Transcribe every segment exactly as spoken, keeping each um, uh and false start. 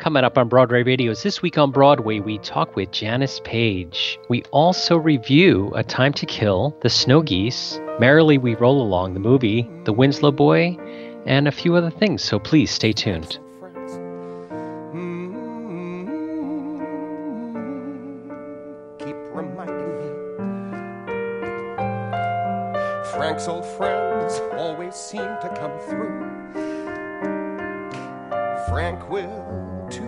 Coming up on Broadway Radio's This Week on Broadway, we talk with Janice Page. We also review A Time to Kill, The Snow Geese, Merrily We Roll Along, the movie, The Winslow Boy, and a few other things, so please stay tuned. Keep reminding me. Frank's old friends always seem to come through. Frank will too.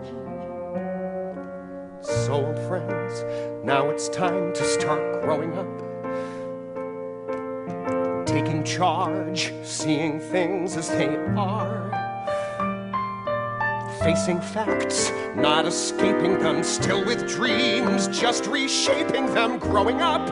So old friends, now it's time to start growing up. Taking charge, seeing things as they are. Facing facts, not escaping them. Still with dreams, just reshaping them. Growing up.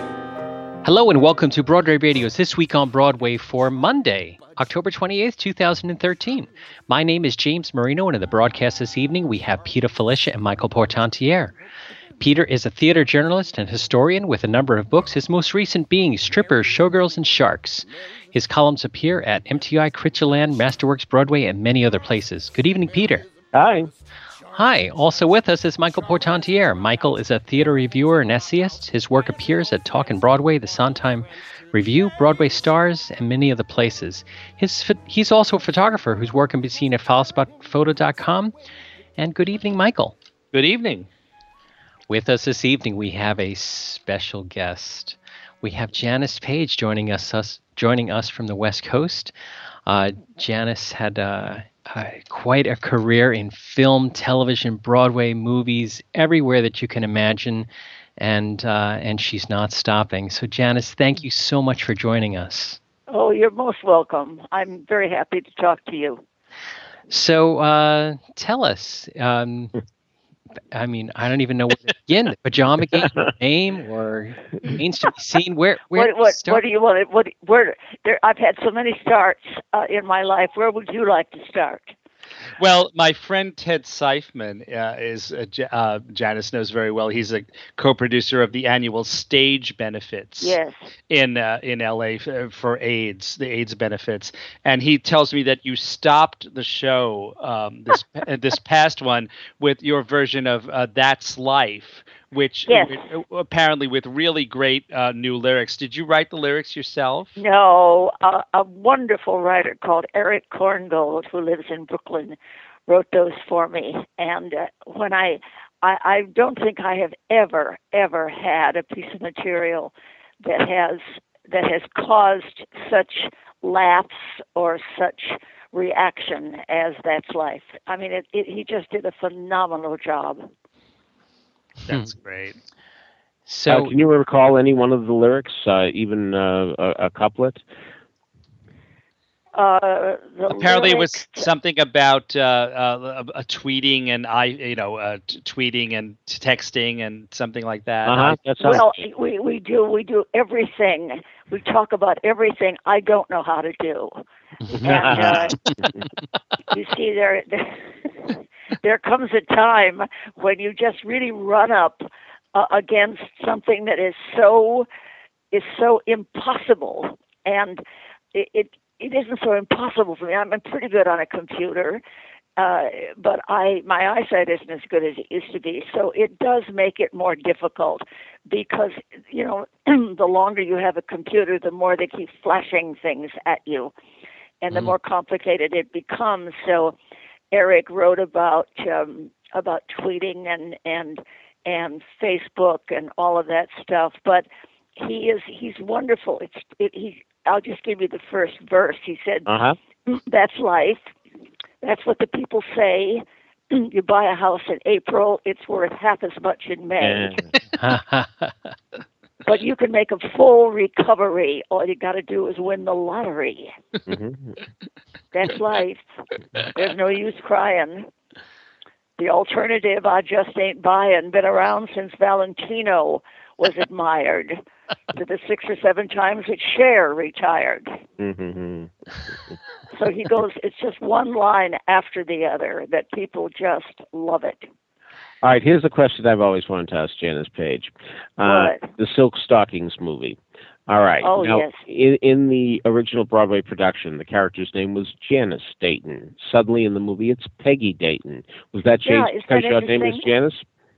Hello and welcome to Broadway Radio's This Week on Broadway for Monday, October twenty-eighth, two thousand thirteen. My name is James Marino, and in the broadcast this evening we have Peter Felicia and Michael Portantiere. Peter is a theater journalist and historian with a number of books, his most recent being Strippers, Showgirls, and Sharks. His columns appear at M T I, Critchaland, Masterworks Broadway, and many other places. Good evening, Peter. Hi. Hi. Also with us is Michael Portantiere. Michael is a theater reviewer and essayist. His work appears at Talkin' Broadway, the Sondheim Review, Broadway Stars, and many other places. His, he's also a photographer whose work can be seen at file spot photo dot com. And good evening, Michael. Good evening. With us this evening, we have a special guest. We have Janice Page joining us, us joining us from the West Coast. Uh, Janice had uh, uh, quite a career in film, television, Broadway, movies, everywhere that you can imagine, and uh, and she's not stopping. So, Janice, thank you so much for joining us. Oh, you're most welcome. I'm very happy to talk to you. So, uh, tell us. Um, I mean, I don't even know where to begin. The Pajama Game, name, or Remains to Be Seen. Where, where? What, what, what do you want? What? Where? There, I've had so many starts uh, in my life. Where would you like to start? Well, my friend Ted Seifman uh, is, uh, J- uh, Janice knows very well. He's a co-producer of the annual stage benefits yes. in uh, in L A f- for AIDS, the AIDS benefits. And he tells me that you stopped the show, um, this this past one, with your version of uh, That's Life, which yes. w- apparently with really great uh, new lyrics. Did you write the lyrics yourself? No, uh, a wonderful writer called Eric Korngold, who lives in Brooklyn, wrote those for me. And uh, when I, I, I don't think I have ever, ever had a piece of material that has that has caused such laughs or such reaction as That's Life. I mean, it, it, he just did a phenomenal job. That's great. So, uh, can you recall any one of the lyrics, uh, even uh, a, a couplet? Uh, Apparently, lyrics, it was something about uh, uh, a, a tweeting and I, you know, uh, t- tweeting and texting and something like that. Uh-huh. That's well, we we do we do everything. We talk about everything I don't know how to do. And uh, you see, there, there there comes a time when you just really run up uh, against something that is so is so impossible, and it, it it isn't so impossible for me. I'm pretty good on a computer, uh, but I my eyesight isn't as good as it used to be. So it does make it more difficult because, you know, the longer you have a computer, the more they keep flashing things at you, and the mm. more complicated it becomes. So Eric wrote about um, about tweeting and and and Facebook and all of that stuff, but he is he's wonderful. It's it, he. I'll just give you the first verse. He said, uh-huh. "That's life. That's what the people say. You buy a house in April, it's worth half as much in May. But you can make a full recovery. All you got to do is win the lottery. Mm-hmm. That's life. There's no use crying. The alternative, I just ain't buying. Been around since Valentino was admired. To the six or seven times that Cher retired." Mm-hmm. So he goes, it's just one line after the other that people just love it. All right, here's the question I've always wanted to ask Janice Page. Uh, the Silk Stockings movie. All right. Oh, now, yes. in, in the original Broadway production, the character's name was Janice Dayton. Suddenly in the movie, it's Peggy Dayton. Was that Yeah, changed is because that your name is interesting? Janice?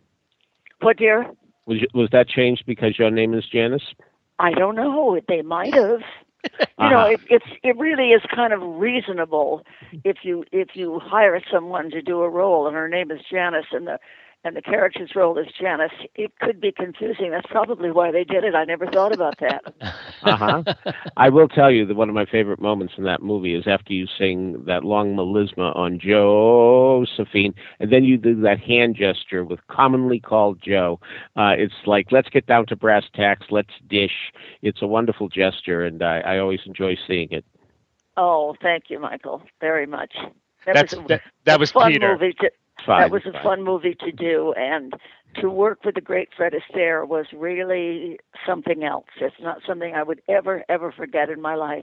What, dear? Was, y- was that changed because your name is Janice? I don't know. They might have. You know, Uh-huh. it, it's it really is kind of reasonable if you if you hire someone to do a role and her name is Janice and the and the character's role is Janice. It could be confusing. That's probably why they did it. I never thought about that. Uh-huh. I will tell you that one of my favorite moments in that movie is after you sing that long melisma on Josephine, and then you do that hand gesture with commonly called Joe. Uh, it's like, let's get down to brass tacks, let's dish. It's a wonderful gesture, and I, I always enjoy seeing it. Oh, thank you, Michael, very much. That That's was a, that, that a was fun Peter. movie. To, Fine, that was a fine. fun movie to do, and to work with the great Fred Astaire was really something else. It's not something I would ever, ever forget in my life.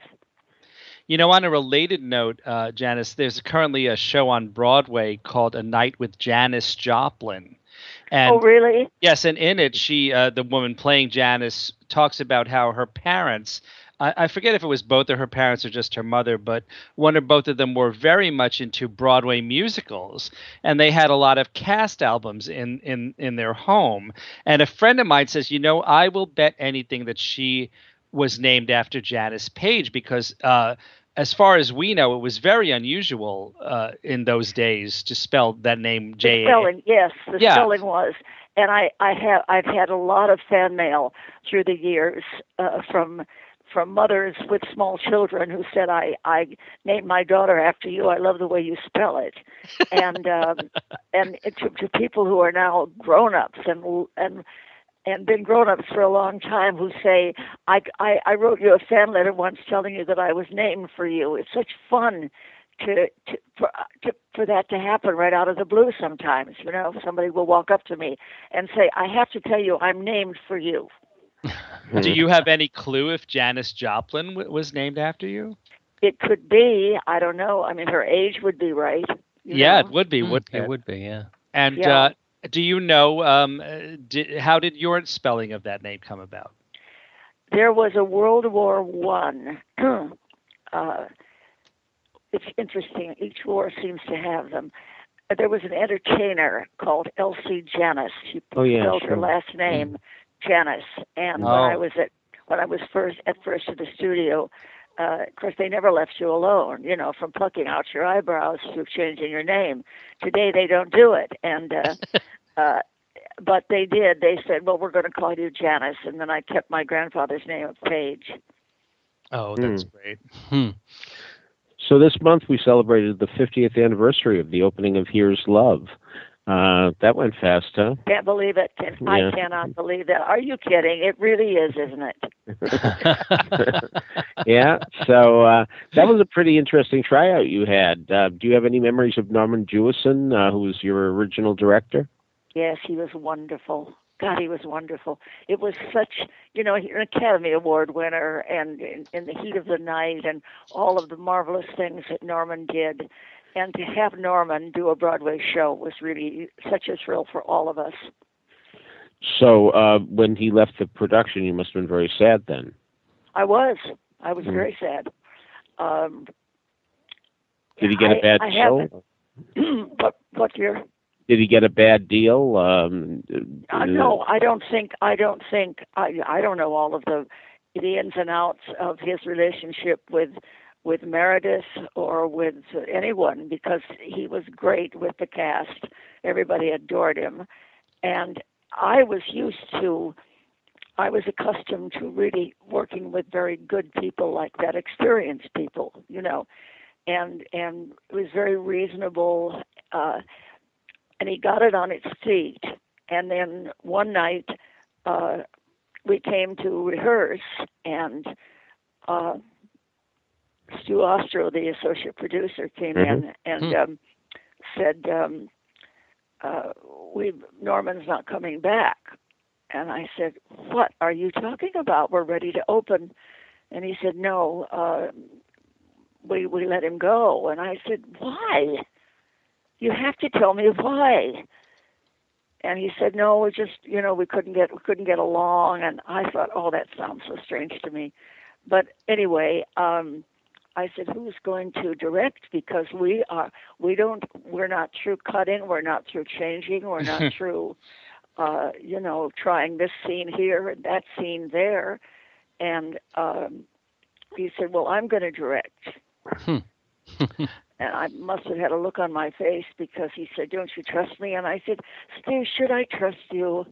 You know, on a related note, uh, Janice, there's currently a show on Broadway called A Night with Janis Joplin. And Oh, really? yes, and in it, she, uh, the woman playing Janice, talks about how her parents, I, I forget if it was both of her parents or just her mother, but one or both of them were very much into Broadway musicals, and they had a lot of cast albums in in in their home. And a friend of mine says, you know, I will bet anything that she was named after Janice Page because. Uh, As far as we know, it was very unusual uh, in those days to spell that name The J A. spelling, yes, the Yeah. spelling was. And I, I have, I've had a lot of fan mail through the years uh, from from mothers with small children who said, I, I named my daughter after you. I love the way you spell it. And um, and to, to people who are now grown-ups and and and been grown-ups for a long time who say, I, I, I wrote you a fan letter once telling you that I was named for you. It's such fun to, to, for, to for that to happen right out of the blue sometimes. You know, somebody will walk up to me and say, I have to tell you I'm named for you. Do you have any clue if Janis Joplin w- was named after you? It could be, I don't know. I mean, her age would be right. you Yeah, know? it would be, Mm, wouldn't it it? would be, yeah. And Yeah. uh, do you know um, uh, di how did your spelling of that name come about? There was a World War One. uh, it's interesting. Each war seems to have them. There was an entertainer called Elsie Janis. She Oh, yeah, spelled sure. her last name Janis. And when Oh. I was at when I was first at first at the studio, uh, of course they never left you alone. You know, from plucking out your eyebrows to changing your name. Today they don't do it. And uh, uh, but they did. They said, "Well, we're going to call you Janis," and then I kept my grandfather's name of Page. Oh, that's great. Hmm. So this month we celebrated the fiftieth anniversary of the opening of Here's Love. Uh, that went fast, huh? Can't believe it. Can, Yeah. I cannot believe that. Are you kidding? It really is, isn't it? Yeah. So uh, that was a pretty interesting tryout you had. Uh, do you have any memories of Norman Jewison, uh, who was your original director? Yes, he was wonderful. God, he was wonderful. It was such, you know, an Academy Award winner, and in, in the heat of the night, and all of the marvelous things that Norman did. And to have Norman do a Broadway show was really such a thrill for all of us. So uh, when he left the production, you must have been very sad then. I was. I was Mhm. very sad. Um, Did he get a I- bad I deal? haven't- what, what year? Did he get a bad deal? Um, Uh, no, I don't think. I don't think. I I don't know all of the the ins and outs of his relationship with with Meredith or with anyone, because he was great with the cast. Everybody adored him, and I was used to. I was accustomed to really working with very good people like that, experienced people, you know, and and it was very reasonable. Uh, And he got it on its feet. And then one night, uh, we came to rehearse, and uh, Stu Ostro, the associate producer, came Mhm. in and um, said, um, uh, "We Norman's not coming back." And I said, "What are you talking about? We're ready to open." And he said, "No, uh, we we let him go." And I said, "Why? You have to tell me why." and he said, no, we just, you know, we couldn't get we couldn't get along. And I thought, oh, that sounds so strange to me. But anyway, um, I said, who's going to direct? Because we are, we don't, we're not through cutting, we're not through changing, we're not through, uh, you know, trying this scene here and that scene there. And um, he said, well, I'm going to direct. Hmm. And I must have had a look on my face because he said, don't you trust me? And I said, Steve, should I trust you?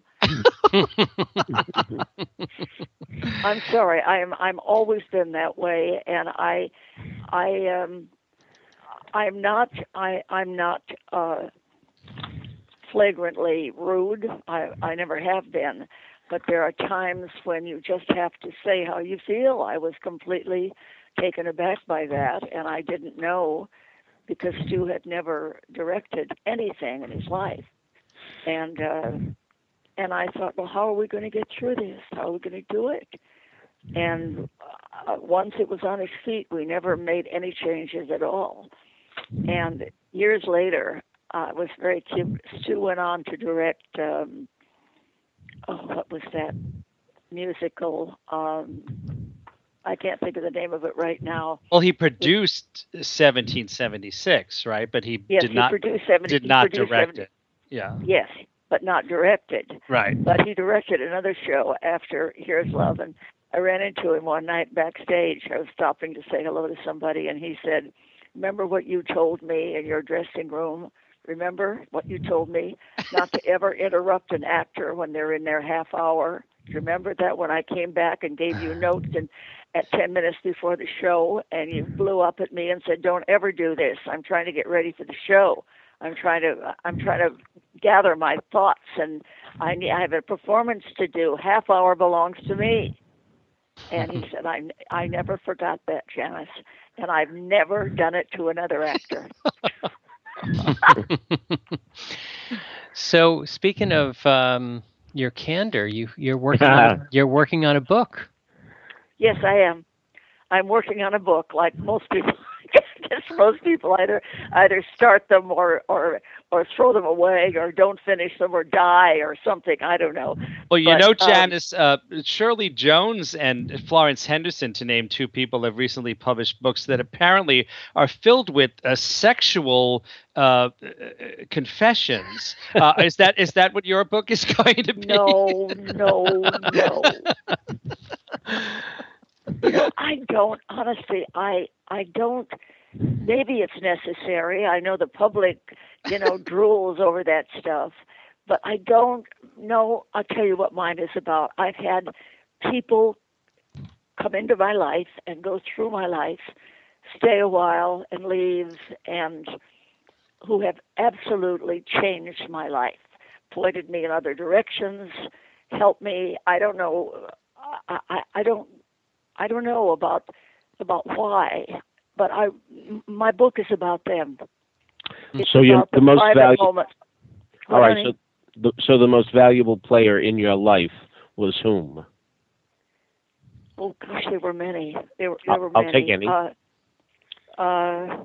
I'm sorry. I'm I'm always been that way, and I I um I'm not I I'm not uh, flagrantly rude. I I never have been, but there are times when you just have to say how you feel. I was completely taken aback by that, and I didn't know, because Stu had never directed anything in his life. And uh, and I thought, well, how are we going to get through this? How are we going to do it? And uh, once it was on his feet, we never made any changes at all. And years later, uh, it was very cute. Stu went on to direct, um, oh, what was that musical? Um, I can't think of the name of it right now. Well, he produced seventeen seventy-six, right? But he yes, did he not produced seventy, did not produced direct seventy, it. Yeah. Yes, but not directed. Right. But he directed another show after Here's Love, and I ran into him one night backstage. I was stopping to say hello to somebody, and he said, remember what you told me in your dressing room? Remember what you told me? Not to ever interrupt an actor when they're in their half hour. Remember that when I came back and gave you notes and at ten minutes before the show, and you blew up at me and said, don't ever do this. I'm trying to get ready for the show. I'm trying to I'm trying to gather my thoughts, and I need, I have a performance to do. Half hour belongs to me. And he said, I, I never forgot that, Janice, and I've never done it to another actor. So speaking of um, your candor, you you're working on, you're working on a book. Yes, I am. I'm working on a book, like most people. I guess most people either either start them or or or throw them away, or don't finish them, or die, or something. I don't know. Well, you But, know, um, Janice, uh, Shirley Jones and Florence Henderson, to name two people, have recently published books that apparently are filled with uh, sexual uh, confessions. Uh, is that is that what your book is going to be? No, no, no. You know, I don't, honestly, I I don't, maybe it's necessary. I know the public, you know, drools over that stuff, but I don't know. I'll tell you what mine is about. I've had people come into my life and go through my life, stay a while and leave, and who have absolutely changed my life, pointed me in other directions, helped me. I don't know. I, I, I don't. I don't know about about why, but I my book is about them. It's so you're about the most valuable. moment. All right. Honey? So, the, so the most valuable player in your life was whom? Oh gosh, there were many. There were. There I'll, were I'll many. take any. Uh, uh,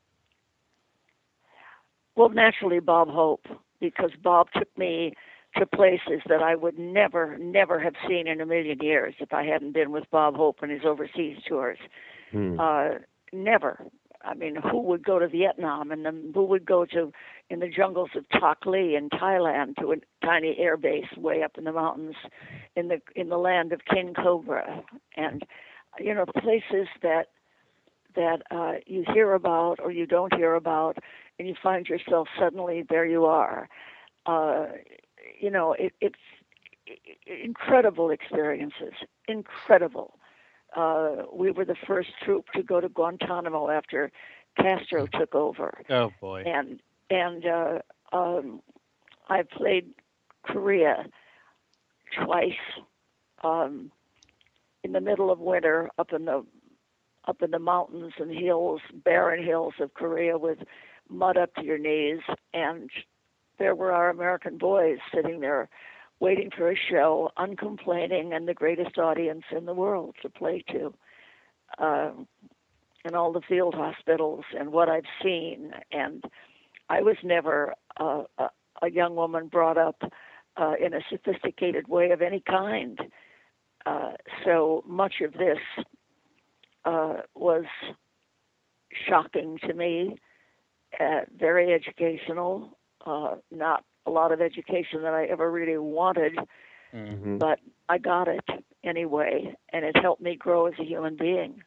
well, naturally, Bob Hope, because Bob took me to places that I would never, never have seen in a million years if I hadn't been with Bob Hope and his overseas tours. Hmm. Uh, never. I mean, who would go to Vietnam, and then who would go to in the jungles of Tak Lee in Thailand to a tiny air base way up in the mountains, in the in the land of King Cobra, and you know, places that that uh, you hear about or you don't hear about, and you find yourself suddenly there. You are. Uh, You know, it, it's incredible experiences, incredible. Uh, we were the first troop to go to Guantanamo after Castro took over. Oh boy! And and uh, um, I played Korea twice um, in the middle of winter up in the up in the mountains and hills, barren hills of Korea with mud up to your knees, and there were our American boys sitting there waiting for a show, uncomplaining, and the greatest audience in the world to play to. Um, and all the field hospitals and what I've seen. And I was never a, a, a young woman brought up uh, in a sophisticated way of any kind. Uh, so much of this uh, was shocking to me, uh, very educational, uh, not a lot of education that I ever really wanted, Mm-hmm. but I got it anyway, and it helped me grow as a human being.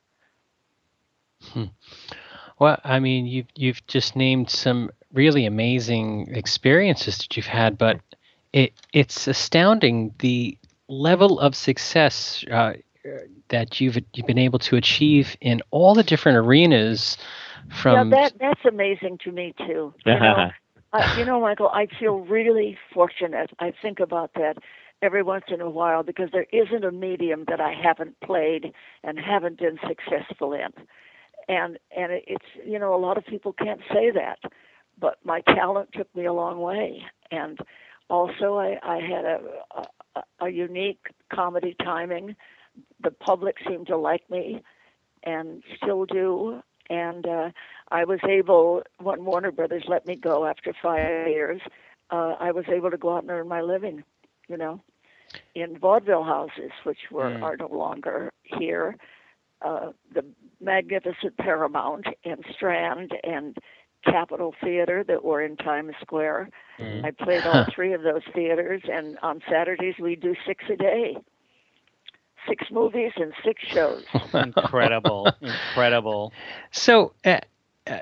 Hmm. Well, I mean, you've you've just named some really amazing experiences that you've had, but it it's astounding the level of success uh, that you've you've been able to achieve in all the different arenas. From Yeah, that that's amazing to me too. You know, I, you know, Michael, I feel really fortunate. I think about that every once in a while because there isn't a medium that I haven't played and haven't been successful in. And and it's, you know, a lot of people can't say that, but my talent took me a long way. And also I, I had a, a, a unique comedy timing. The public seemed to like me and still do. And uh, I was able, when Warner Brothers let me go after five years, uh, I was able to go out and earn my living, you know, in vaudeville houses, which were mm. are no longer here. Uh, the magnificent Paramount and Strand and Capitol Theater that were in Times Square. Mm. I played all three of those theaters, and on Saturdays we do six a day. Six movies and six shows. Incredible, incredible. So uh, uh,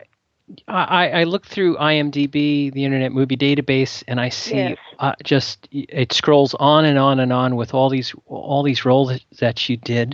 I, I look through IMDb, the Internet Movie Database, and I see yes. uh, just it scrolls on and on and on with all these all these roles that you did,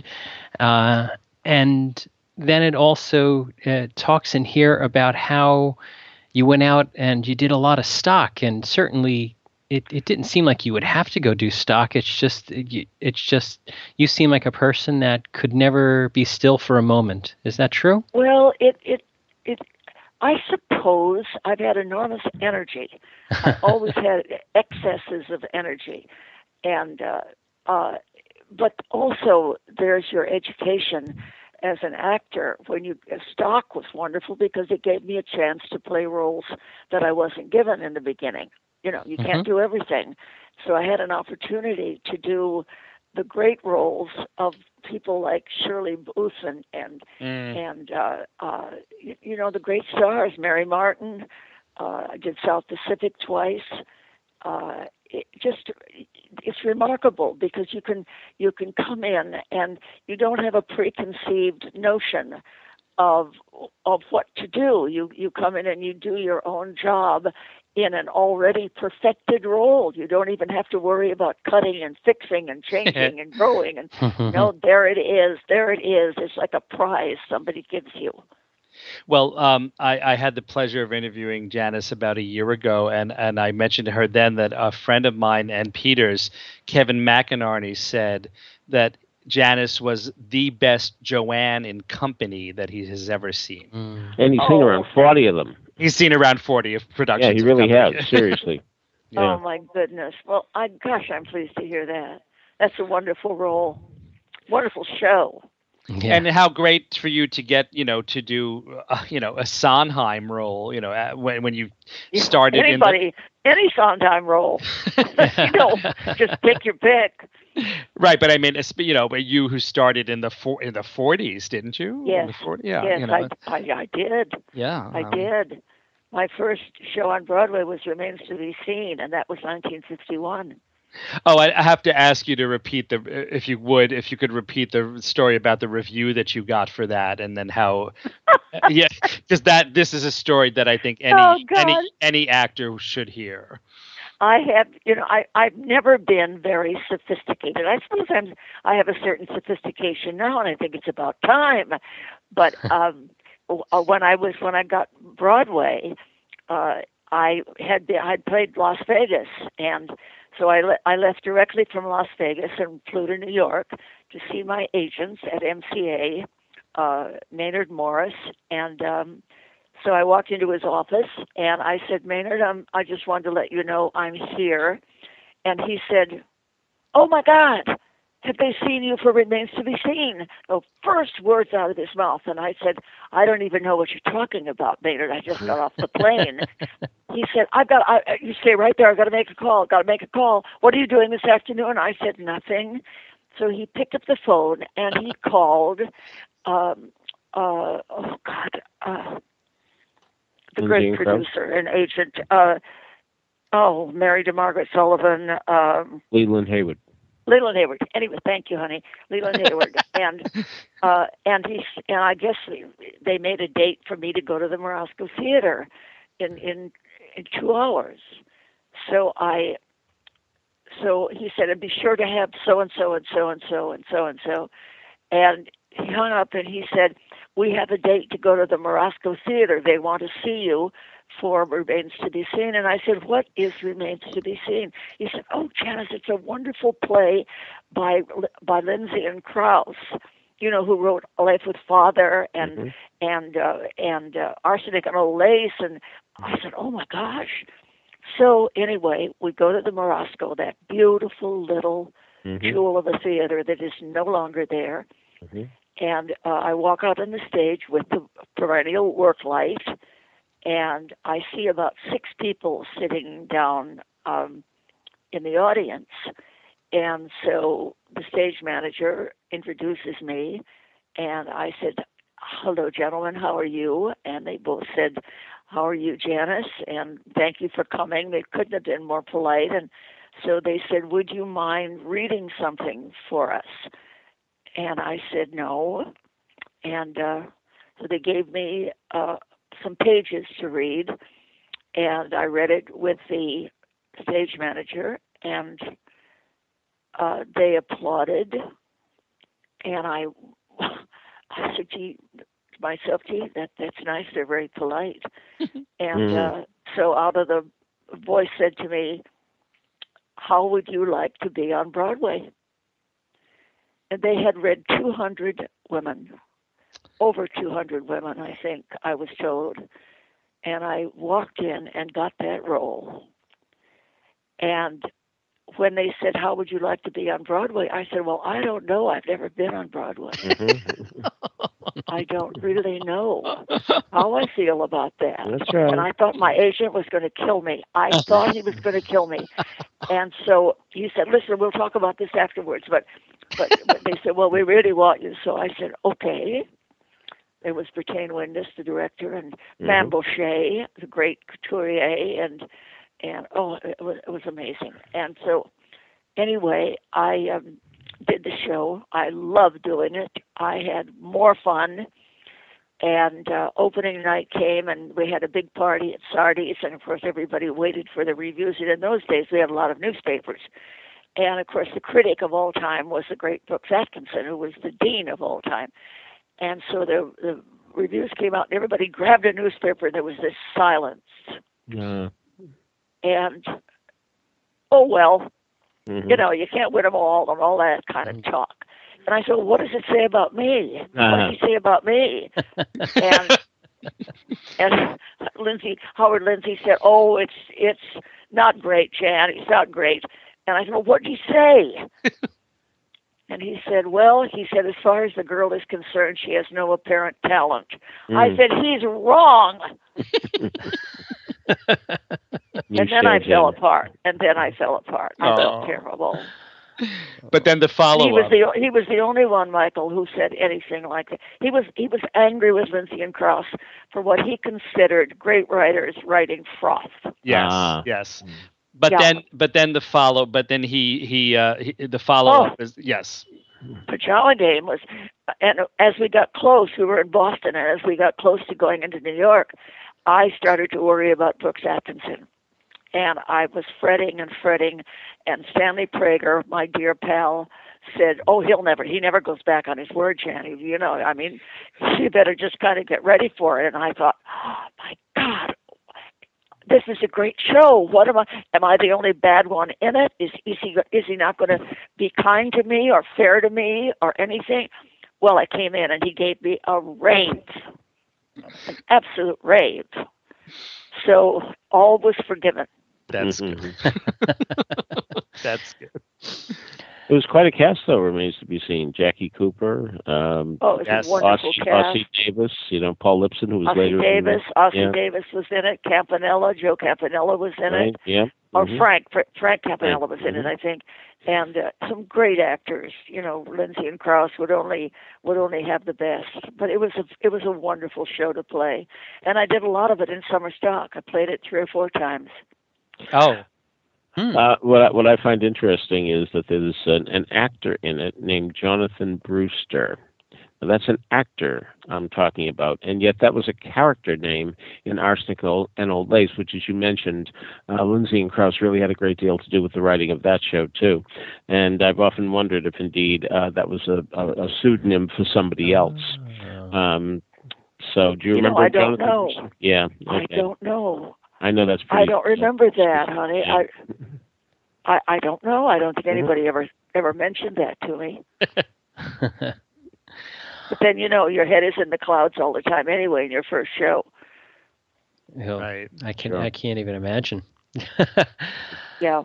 uh, and then it also uh, talks in here about how you went out and you did a lot of stock, and certainly. It, it didn't seem like you would have to go do stock. It's just it's just you seem like a person that could never be still for a moment. Is that true? Well, it it it. I suppose I've had enormous energy. I've always had excesses of energy, and uh, uh, but also there's your education as an actor. When you stock was wonderful because it gave me a chance to play roles that I wasn't given in the beginning. You know, you can't mm-hmm. do everything. So I had an opportunity to do the great roles of people like Shirley Booth and and, mm. and uh, uh, you, you know, the great stars, Mary Martin. Uh, I did South Pacific twice. Uh, it just it's remarkable because you can you can come in and you don't have a preconceived notion of of what to do. You you come in and you do your own job in an already perfected role. You don't even have to worry about cutting and fixing and changing and growing. And no, there it is. There it is. It's like a prize somebody gives you. Well, um, I, I had the pleasure of interviewing Janice about a year ago, and, and I mentioned to her then that a friend of mine and Peter's, Kevin McInerney, said that Janice was the best Joanne in company that he has ever seen. Mm. And he's oh. seen around forty of them. He's seen around forty of productions. Yeah, he really has. Seriously. Yeah. Oh my goodness. Well, I gosh, I'm pleased to hear that. That's a wonderful role, wonderful show. Yeah. And how great for you to get, you know, to do, uh, you know, a Sondheim role, you know, uh, when when you started. Anybody, in the... any Sondheim role, you know, just pick your pick. Right, but I mean, you know, but you who started in the for, in the forties, didn't you? Yes, the forties? Yeah, yes, you know. I, I, I did. Yeah, I um, did. My first show on Broadway was Remains to Be Seen, and that was nineteen fifty-one. Oh, I, I have to ask you to repeat the, if you would, if you could repeat the story about the review that you got for that, and then how, yeah, because that this is a story that I think any oh, any any actor should hear. I have, you know, I, I've never been very sophisticated. I suppose I'm, I have a certain sophistication now, and I think it's about time. But um, when I was, when I got Broadway, uh, I had been, I'd played Las Vegas, and so I, le- I left directly from Las Vegas and flew to New York to see my agents at M C A, uh, Maynard Morris, and um, so I walked into his office, and I said, Maynard, I'm, I just wanted to let you know I'm here. And he said, oh, my God, have they seen you for Remains to Be Seen? The first words out of his mouth. And I said, I don't even know what you're talking about, Maynard. I just got off the plane. He said, I've got, I, you stay right there. I've got to make a call. Got to make a call. What are you doing this afternoon? I said, nothing. So he picked up the phone and he called, um, uh, oh God, uh, the great producer and agent, uh, oh, married to Margaret Sullivan. Um, Leland Hayward. Leland Hayward. Anyway, thank you, honey. Leland Hayward. and uh, and he and I guess they made a date for me to go to the Morosco Theater in in in two hours. So I so he said, and be sure to have so and so and so and so and so and so. And he hung up and he said, we have a date to go to the Morosco Theater. They want to see you for Remains to Be Seen. And I said, what is Remains to Be Seen? He said, oh, Janice, it's a wonderful play by by Lindsay and Krauss, you know, who wrote Life with Father and mm-hmm. and uh, and uh, Arsenic and Old Lace. And I said, oh, my gosh. So anyway, we go to the Morosco, that beautiful little mm-hmm. jewel of a theater that is no longer there. Mm-hmm. And uh, I walk out on the stage with the perennial work light, and I see about six people sitting down um, in the audience. And so the stage manager introduces me, and I said, hello, gentlemen, how are you? And they both said, how are you, Janice? And thank you for coming. They couldn't have been more polite. And so they said, would you mind reading something for us? And I said, no. And uh, so they gave me uh, some pages to read, and I read it with the stage manager, and uh, they applauded. And I, I said, gee, to myself, gee, that, that's nice. They're very polite. and mm. uh, so out of the voice said to me, how would you like to be on Broadway? And they had read two hundred women, over two hundred women, I think, I was told. And I walked in and got that role. And when they said, how would you like to be on Broadway? I said, well, I don't know. I've never been on Broadway. I don't really know how I feel about that. That's right. And I thought my agent was going to kill me. I thought he was going to kill me. And so he said, listen, we'll talk about this afterwards. But, but, but they said, well, we really want you. So I said, okay. There was Bertane Windus, the director, and mm-hmm. Mam Boucher, the great couturier, and and oh, it was, it was amazing. And so anyway, I um, did the show. I loved doing it. I had more fun. And uh, opening night came, and we had a big party at Sardi's, and of course everybody waited for the reviews. And in those days, we had a lot of newspapers. And of course, the critic of all time was the great Brooks Atkinson, who was the dean of all time. And so the, the reviews came out, and everybody grabbed a newspaper. There was this silence. Yeah. And, oh, well, mm-hmm. you know, you can't win them all and all that kind of talk. And I said, well, what does it say about me? Uh-huh. What does it say about me? and and Lindsay, Howard Lindsay said, oh, it's it's not great, Jan. It's not great. And I said, well, what did he say? And he said, well, he said, as far as the girl is concerned, she has no apparent talent. Mm. I said, he's wrong. and then I fell apart. And then I fell apart. I felt terrible. But then the follow-up. He was the he was the only one, Michael, who said anything like that. He was he was angry with Lindsay and Krauss for what he considered great writers writing froth. Yes, ah. yes. But yeah. then, but then the follow. But then he he, uh, he the follow-up oh. is yes. Pajama Game was, and as we got close, we were in Boston, and as we got close to going into New York, I started to worry about Brooks Atkinson. And I was fretting and fretting, and Stanley Prager, my dear pal, said, oh, he'll never, he never goes back on his word, Janny. You know, I mean, you better just kind of get ready for it. And I thought, oh, my God, this is a great show. What am I, am I the only bad one in it? Is, is he, is he not going to be kind to me or fair to me or anything? Well, I came in and he gave me a rave, an absolute rave. So all was forgiven. That's mm-hmm. good. That's good. It was quite a cast, though, remains to be seen. Jackie Cooper, um, Oh, it was Yes. a wonderful Ossie, cast. Ossie Davis, you know, Paul Lipson, who was Ossie later. Davis, in, Ossie yeah, Davis was in it. Campanella, Joe Campanella was in right, it. yeah. Or mhm. Frank, Fr- Frank Campanella Frank, was in it, mhm. I think. And uh, some great actors. You know, Lindsay and Krause would only would only have the best. But it was a it was a wonderful show to play, and I did a lot of it in summer stock. I played it three or four times. Oh, Hmm. Uh, what I, what I find interesting is that there's an, an actor in it named Jonathan Brewster. Now, that's an actor I'm talking about, and yet that was a character name in Arsenic and Old Lace, which, as you mentioned, uh, Lindsay and Krause really had a great deal to do with the writing of that show too. And I've often wondered if indeed uh, that was a, a, a pseudonym for somebody else. Um, so, do you, You know, remember I don't Jonathan know. Brewster? Yeah, I okay. don't know. I know that's pretty. I don't remember that, honey. Yeah. I, I I don't know. I don't think Mhm. anybody ever ever mentioned that to me. But then, you know, your head is in the clouds all the time anyway in your first show. Oh, right. I can Sure. I can't even imagine. Yeah.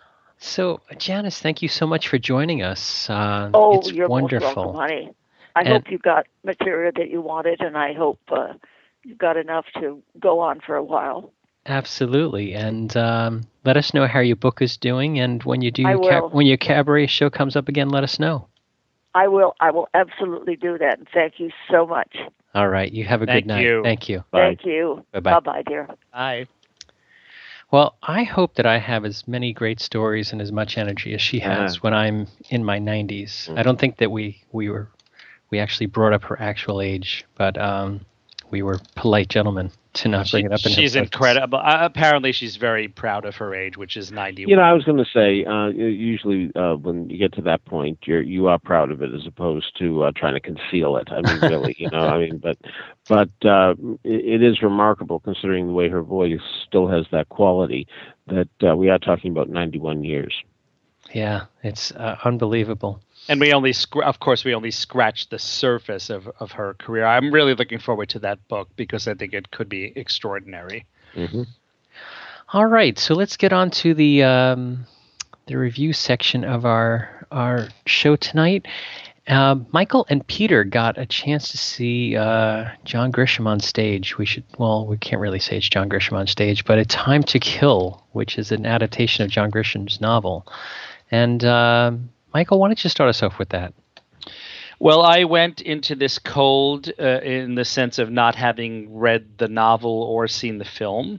So, Janice, thank you so much for joining us. Uh, Oh, it's you're wonderful. most welcome, honey. I And- hope you got material that you wanted, and I hope uh, you got enough to go on for a while. Absolutely, and um, let us know how your book is doing, and when you do I your ca- will. when your cabaret show comes up again, let us know. I will. I will absolutely do that, and thank you so much. All right, you have a Thank good night. you. Thank you. Bye. Thank you. Bye-bye. Bye-bye, dear. Bye. Well, I hope that I have as many great stories and as much energy as she has Uh-huh. when I'm in my nineties. Mhm. I don't think that we we were we actually brought up her actual age, but um, we were polite gentlemen to not bring She- it up. In her she's presence. incredible. Uh, apparently, she's very proud of her age, which is ninety-one. You know, I was going to say, uh, usually uh, when you get to that point, you're you are proud of it as opposed to uh, trying to conceal it. I mean, really, you know, I mean, but but uh, it, it is remarkable considering the way her voice still has that quality that uh, we are talking about ninety-one years. Yeah, it's uh, unbelievable. And we only, scr- of course, we only scratched the surface of, of her career. I'm really looking forward to that book because I think it could be extraordinary. Mm-hmm. All right, so let's get on to the um, the review section of our our show tonight. Uh, Michael and Peter got a chance to see uh, John Grisham on stage. We should, well, we can't really say it's John Grisham on stage, but A Time to Kill, which is an adaptation of John Grisham's novel. And uh, Michael, why don't you start us off with that? Well, I went into this cold uh, in the sense of not having read the novel or seen the film,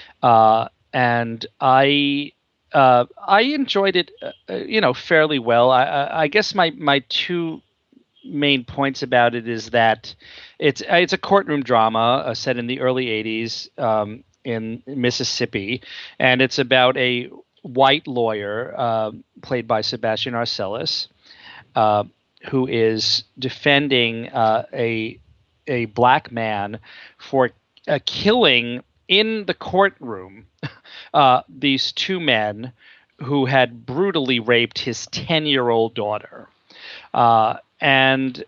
uh, and I uh, I enjoyed it, uh, you know, fairly well. I, I, I guess my my two main points about it is that it's it's a courtroom drama uh, set in the early eighties um, in Mississippi, and it's about a white lawyer uh, played by Sebastian Arcellus. Uh, who is defending uh, a a black man for uh, killing in the courtroom uh, these two men who had brutally raped his ten-year-old daughter. Uh, and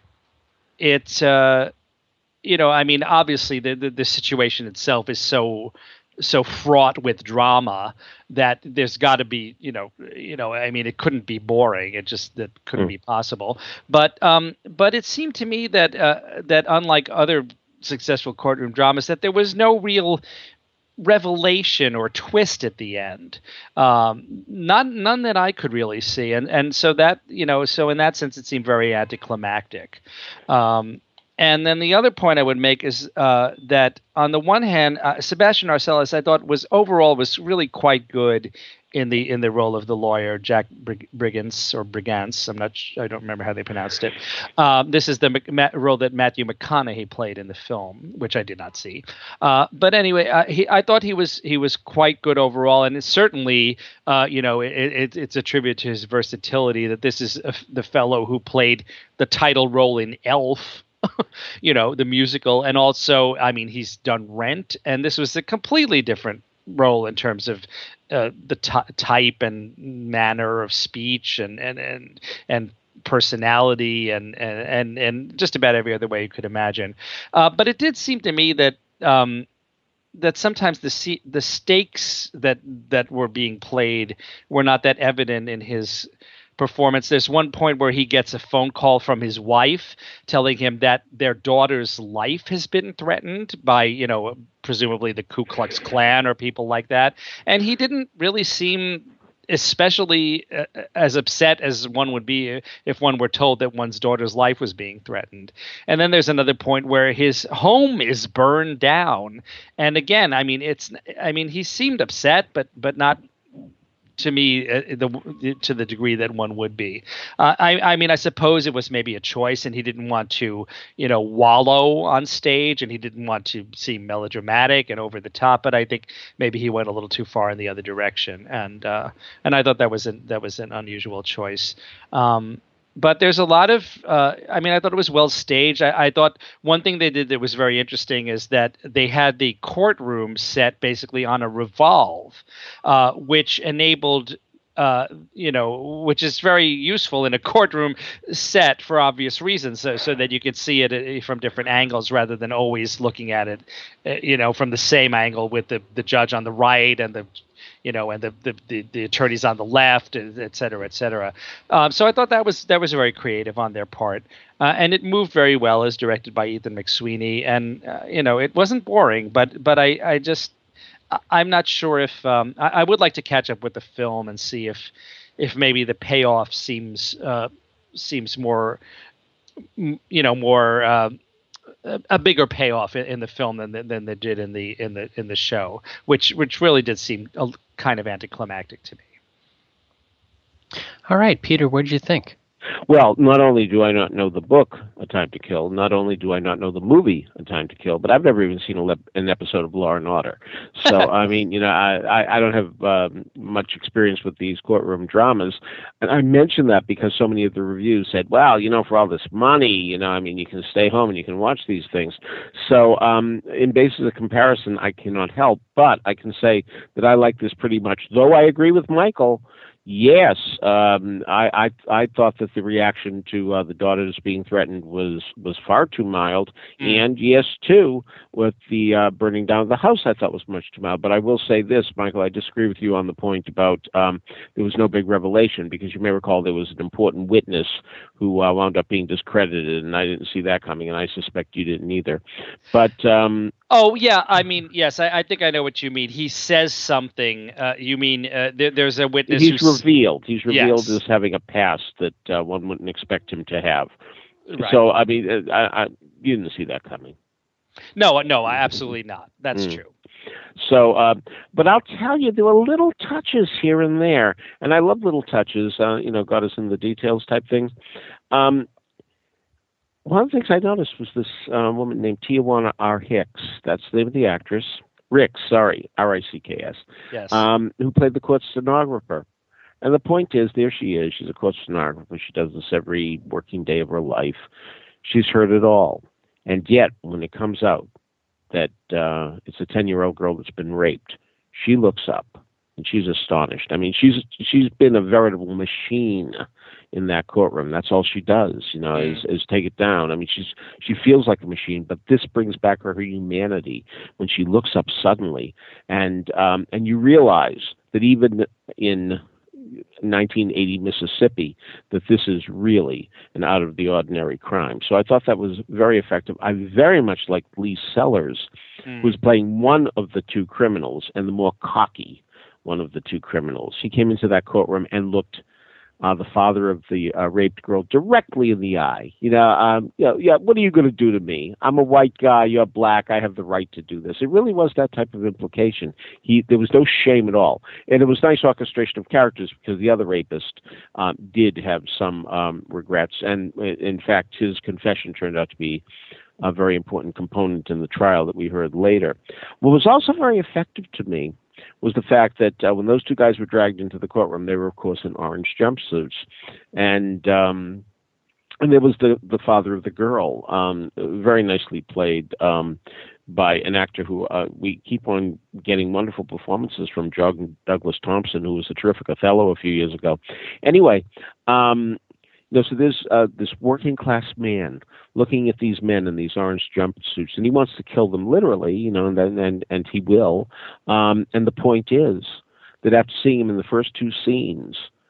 it's, uh, you know, I mean, obviously the, the, the situation itself is so so fraught with drama that there's got to be, you know, you know, I mean, it couldn't be boring. It just that couldn't Mm. be possible. But um, but it seemed to me that uh, that unlike other successful courtroom dramas, that there was no real revelation or twist at the end. Um, none none that I could really see. And and so that, you know, so in that sense, it seemed very anticlimactic. Um, And then the other point I would make is uh, that on the one hand, uh, Sebastian Arcellus, I thought was overall was really quite good in the in the role of the lawyer Jack Brig- Brigance or Brigance. I'm not. Sh- I don't remember how they pronounced it. Um, this is the Mc- Ma- role that Matthew McConaughey played in the film, which I did not see. Uh, but anyway, uh, he I thought he was he was quite good overall, and it's certainly uh, you know it, it, it's a tribute to his versatility that this is a, the fellow who played the title role in Elf. You know, the musical, and also, I mean, he's done Rent, and this was a completely different role in terms of uh, the t- type and manner of speech and and and and personality and and and, and just about every other way you could imagine. Uh, but it did seem to me that um, that sometimes the se- the stakes that that were being played were not that evident in his performance. There's one point where he gets a phone call from his wife telling him that their daughter's life has been threatened by, you know, presumably the Ku Klux Klan or people like that. And he didn't really seem especially uh, as upset as one would be if one were told that one's daughter's life was being threatened. And then there's another point where his home is burned down. And again, I mean, it's, I mean, he seemed upset, but, but not to me uh, the, to the degree that one would be. Uh, I, I mean, I suppose it was maybe a choice and he didn't want to, you know, wallow on stage and he didn't want to seem melodramatic and over the top, but I think maybe he went a little too far in the other direction. And, uh, and I thought that was an, that was an unusual choice. Um, But there's a lot of, uh, I mean, I thought it was well staged. I, I thought one thing they did that was very interesting is that they had the courtroom set basically on a revolve, uh, which enabled, uh, you know, which is very useful in a courtroom set for obvious reasons, so, so that you could see it from different angles rather than always looking at it, uh, you know, from the same angle with the, the judge on the right and the you know, and the, the, the, the attorneys on the left, et cetera, et cetera. Um, so I thought that was that was very creative on their part. Uh, and it moved very well as directed by Ethan McSweeney. And, uh, you know, it wasn't boring, but but I, I just, I'm not sure if, um, I, I would like to catch up with the film and see if if maybe the payoff seems, uh, seems more, you know, more, uh, a bigger payoff in, in the film than than they did in the in the in the show, which which really did seem a, kind of anticlimactic to me. All right, Peter, what did you think? Well, not only do I not know the book, A Time to Kill, not only do I not know the movie, A Time to Kill, but I've never even seen a le- an episode of Law and Order. So, I mean, you know, I, I, I don't have um, much experience with these courtroom dramas. And I mention that because so many of the reviews said, well, you know, for all this money, you know, I mean, you can stay home and you can watch these things. So, um, in basis of comparison, I cannot help, but I can say that I like this pretty much, though I agree with Michael. Yes, um, I, I I thought that the reaction to uh, the daughters being threatened was, was far too mild, mm. and yes, too, with the uh, burning down of the house, I thought was much too mild. But I will say this, Michael, I disagree with you on the point about um, there was no big revelation, because you may recall there was an important witness who uh, wound up being discredited, and I didn't see that coming, and I suspect you didn't either. But um, oh yeah, I mean, yes, I, I think I know what you mean. He says something. Uh, you mean uh, there, there's a witness He's who's revealed. He's revealed yes. as having a past that uh, one wouldn't expect him to have. Right. So, I mean, I, I, you didn't see that coming. No, no, absolutely not. That's mm. true. So, uh, but I'll tell you, there were little touches here and there, and I love little touches, uh, you know, got us in the details type things. Um, one of the things I noticed was this uh, woman named Tijuana R. Hicks. That's the name of the actress. Ricks, sorry, R I C K S. Yes. Um, who played the court stenographer. And the point is, there she is. She's a court stenographer. She does this every working day of her life. She's heard it all. And yet, when it comes out that uh, it's a ten-year-old girl that's been raped, she looks up and she's astonished. I mean, she's she's been a veritable machine in that courtroom. That's all she does, you know, is, is take it down. I mean, she's she feels like a machine, but this brings back her, her humanity when she looks up suddenly, and um, and you realize that even in nineteen eighty Mississippi, that this is really an out of the ordinary crime. So I thought that was very effective. I very much liked Lee Sellers, mm. who was playing one of the two criminals, and the more cocky one of the two criminals. He came into that courtroom and looked uh, the father of the uh, raped girl directly in the eye. You know, um, you know, yeah, what are you going to do to me? I'm a white guy, you're black, I have the right to do this. It really was that type of implication. He, there was no shame at all. And it was nice orchestration of characters, because the other rapist um, did have some um, regrets. And in fact, his confession turned out to be a very important component in the trial that we heard later. What was also very effective to me was the fact that uh, when those two guys were dragged into the courtroom, they were, of course, in orange jumpsuits. And um, and there was the, the father of the girl, um, very nicely played um, by an actor who uh, we keep on getting wonderful performances from, Jog- Douglas Thompson, who was a terrific Othello a few years ago. Anyway, um, you know, so there's uh, this working class man looking at these men in these orange jumpsuits, and he wants to kill them literally, you know, and and and he will. Um, and the point is that after seeing him in the first two scenes,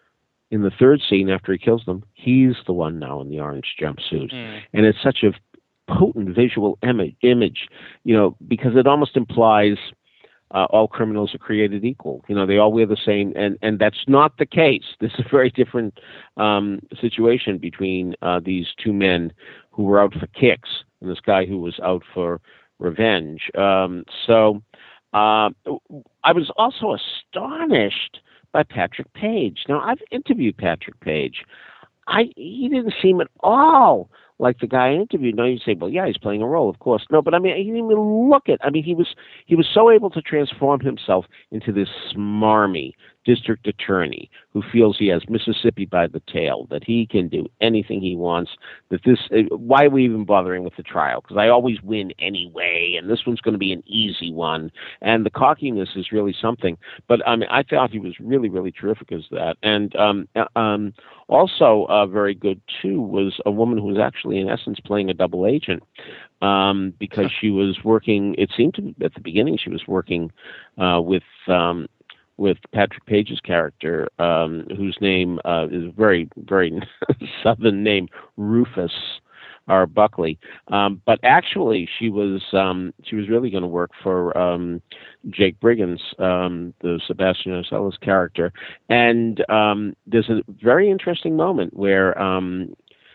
in the third scene, after he kills them, he's the one now in the orange jumpsuit. Mm. And it's such a potent visual image, image, you know, because it almost implies uh, all criminals are created equal. You know, they all wear the same, and, and that's not the case. This is a very different um, situation between uh, these two men who were out for kicks and this guy who was out for revenge. Um, so uh, I was also astonished by Patrick Page. Now, I've interviewed Patrick Page. I he didn't seem at all like the guy I interviewed. Now you say, well, yeah, he's playing a role, of course. No, but I mean, he didn't even look it. I mean, he was he was so able to transform himself into this smarmy district attorney who feels he has Mississippi by the tail, that he can do anything he wants, that this, why are we even bothering with the trial? Because I always win anyway, and this one's going to be an easy one. And the cockiness is really something. But I mean, I thought he was really, really terrific as that. And um, um, also uh, very good, too, was a woman who was actually, in essence, playing a double agent. Um, because she was working, it seemed to at the beginning, she was working uh, with um, with Patrick Page's character, um, whose name uh, is a very, very southern name, Rufus R. Buckley. Um, but actually, she was um, she was really going to work for um, Jake Briggins, um, the Sebastian Ocella's character. And um, there's a very interesting moment where um,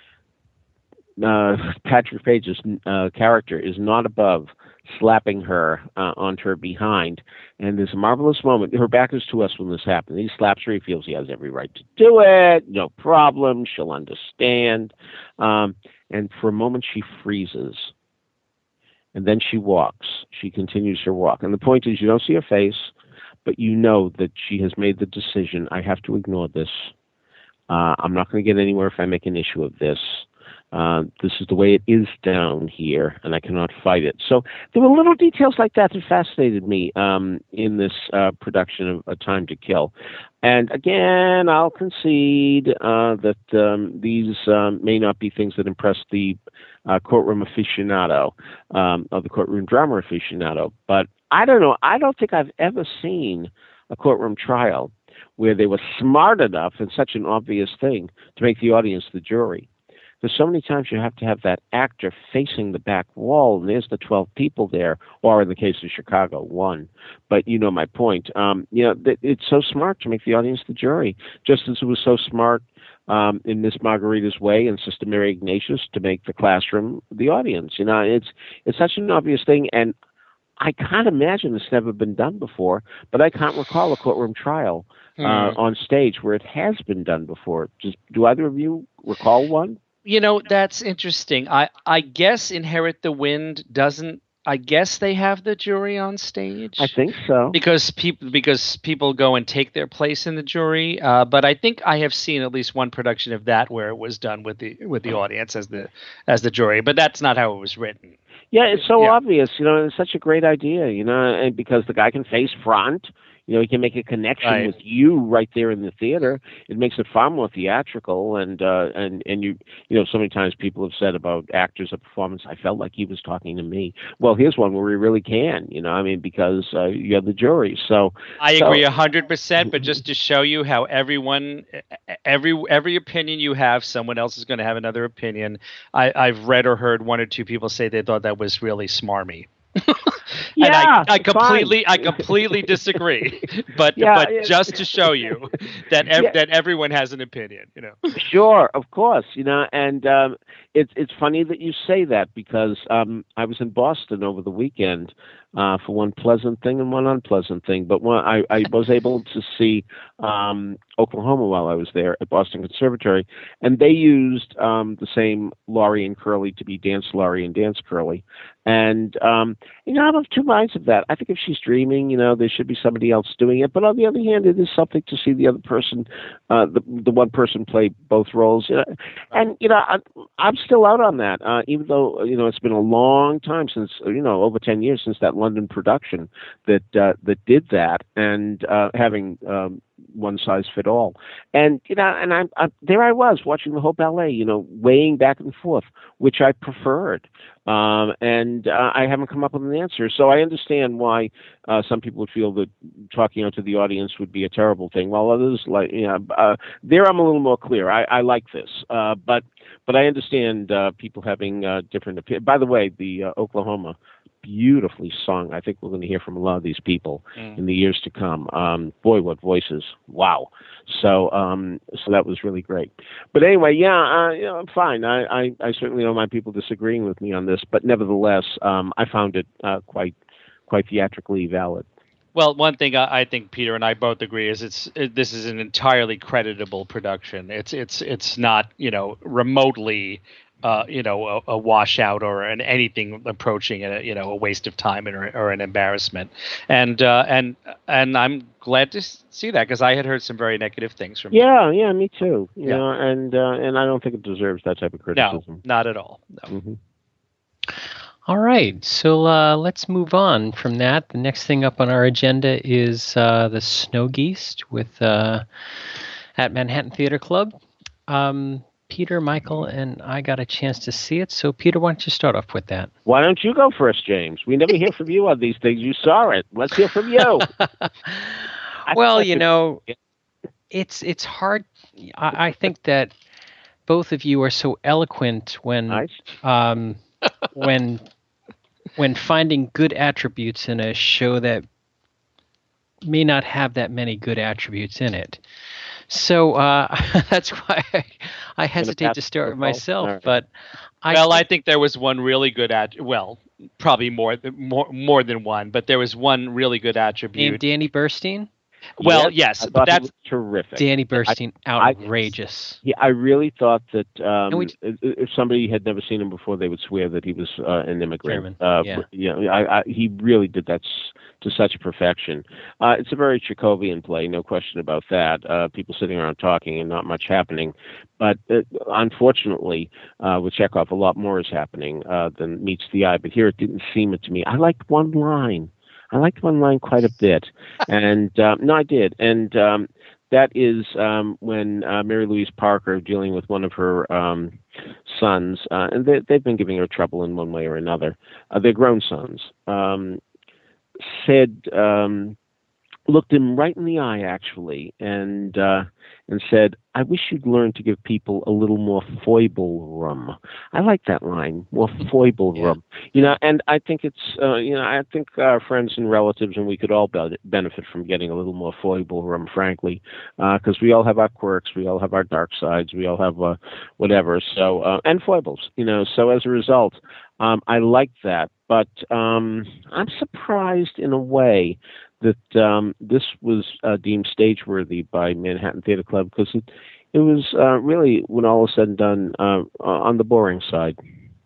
uh, Patrick Page's uh, character is not above slapping her uh, onto her behind. And there's a marvelous moment. Her back is to us when this happens. He slaps her. He feels he has every right to do it. No problem. She'll understand. Um, and for a moment, she freezes. And then she walks. She continues her walk. And the point is, you don't see her face, but you know that she has made the decision. I have to ignore this. Uh, I'm not going to get anywhere if I make an issue of this. Uh, this is the way it is down here, and I cannot fight it. So there were little details like that that fascinated me um, in this uh, production of A Time to Kill. And again, I'll concede uh, that um, these um, may not be things that impress the uh, courtroom aficionado, um, or the courtroom drama aficionado. But I don't know. I don't think I've ever seen a courtroom trial where they were smart enough, and such an obvious thing, to make the audience the jury. Because so many times you have to have that actor facing the back wall, and there's the twelve people there, or in the case of Chicago, one. But you know my point. Um, you know, th- it's so smart to make the audience the jury, just as it was so smart um, in Miss Margarita's Way and Sister Mary Ignatius to make the classroom the audience. You know, it's it's such an obvious thing, and I can't imagine it's never been done before, but I can't recall a courtroom trial uh, hmm. on stage where it has been done before. Just, do either of you recall one? You know, that's interesting. I, I guess Inherit the Wind doesn't. I guess they have the jury on stage. I think so. Because people because people go and take their place in the jury. Uh, but I think I have seen at least one production of that where it was done with the with the audience as the as the jury. But that's not how it was written. Yeah, it's so yeah. obvious. You know, it's such a great idea. You know, and because the guy can face front. You know, he can make a connection right. with you right there in the theater. It makes it far more theatrical. And uh, and and you you know, so many times people have said about actors' a performance, I felt like he was talking to me. Well, here's one where he really can. You know, I mean, because uh, you have the jury. So I so, agree a hundred percent. But just to show you how everyone, every every opinion you have, someone else is going to have another opinion. I, I've read or heard one or two people say they thought that was really smarmy. Yeah, and I, I completely, fine. I completely disagree. But, yeah, but yeah. just to show you that ev- yeah. that everyone has an opinion, you know. Sure, of course, you know, and um, it's it's funny that you say that because um, I was in Boston over the weekend uh, for one pleasant thing and one unpleasant thing. But one, I, I was able to see um, Oklahoma while I was there at Boston Conservatory, and they used um, the same Laurie and Curly to be Dance Laurie and Dance Curly. And, um, you know, I'm of two minds of that. I think if she's dreaming, you know, there should be somebody else doing it. But on the other hand, it is something to see the other person, uh, the the one person play both roles. You know? And, you know, I, I'm still out on that, uh, even though, you know, it's been a long time since, you know, over ten years since that London production that uh, that did that. And uh, having um, one size fit all. And you know, and I'm, I'm there. I was watching the whole ballet, you know, weighing back and forth, which I preferred. Um, and uh, I haven't come up with an answer. So I understand why uh, some people would feel that talking out to the audience would be a terrible thing, while others, like, you know, uh, there I'm a little more clear. I, I like this, uh, but but I understand uh, people having uh, different opinions. By the way, the uh, Oklahoma, beautifully sung. I think we're going to hear from a lot of these people mm. in the years to come. Um, boy, what voices! Wow. So, um, so that was really great. But anyway, yeah, uh, you know, I'm fine. I, I, I certainly don't mind people disagreeing with me on this, but nevertheless, um, I found it uh, quite, quite theatrically valid. Well, one thing I, I think Peter and I both agree is it's it, this is an entirely creditable production. It's it's it's not, you know, remotely uh, you know, a, a washout or an anything approaching a, you know, a waste of time or, or an embarrassment. And uh, and and I'm glad to see that, because I had heard some very negative things from. Yeah, yeah, me too. You yeah. know, and uh, and I don't think it deserves that type of criticism. No, not at all. No. Mm-hmm. All right, so uh, let's move on from that. The next thing up on our agenda is uh, the Snow Geese with uh, at Manhattan Theater Club. Um, Peter, Michael, and I got a chance to see it. So, Peter, why don't you start off with that? Why don't you go first, James? We never hear from you on these things. You saw it. Let's hear from you. Well, you know, it's it's hard. I, I think that both of you are so eloquent when nice. um, when when finding good attributes in a show that may not have that many good attributes in it. So uh, that's why I, I hesitate to start myself. Right. But I well, think, I think there was one really good at well, probably more more more than one, but there was one really good attribute. Named Danny Burstein. Well, yes, yes but that's terrific. Danny Burstein, I, outrageous. I, yeah, I really thought that um, we, if somebody had never seen him before, they would swear that he was uh, an immigrant. German, uh, yeah, you know, I, I, he really did that to such perfection. Uh, it's a very Chekhovian play, no question about that. Uh, people sitting around talking and not much happening. But uh, unfortunately, uh, with Chekhov, a lot more is happening uh, than meets the eye. But here, it didn't seem it to me. I liked one line. I liked one line quite a bit, and um, no, I did, and um, that is um, when uh, Mary Louise Parker, dealing with one of her um, sons, uh, and they, they've been giving her trouble in one way or another. Uh, they're grown sons. Um, said, um, looked him right in the eye, actually, and uh, and said, "I wish you'd learn to give people a little more foible room." I like that line, more foible yeah. room. You know, and I think it's, uh, you know, I think our friends and relatives and we could all be- benefit from getting a little more foible room, frankly, because uh, we all have our quirks, we all have our dark sides, we all have uh, whatever. So uh, and foibles, you know. So as a result, um, I like that, but um, I'm surprised in a way that um, this was uh, deemed stage-worthy by Manhattan Theater Club, because it, it was uh, really, when all is said and done, uh, on the boring side.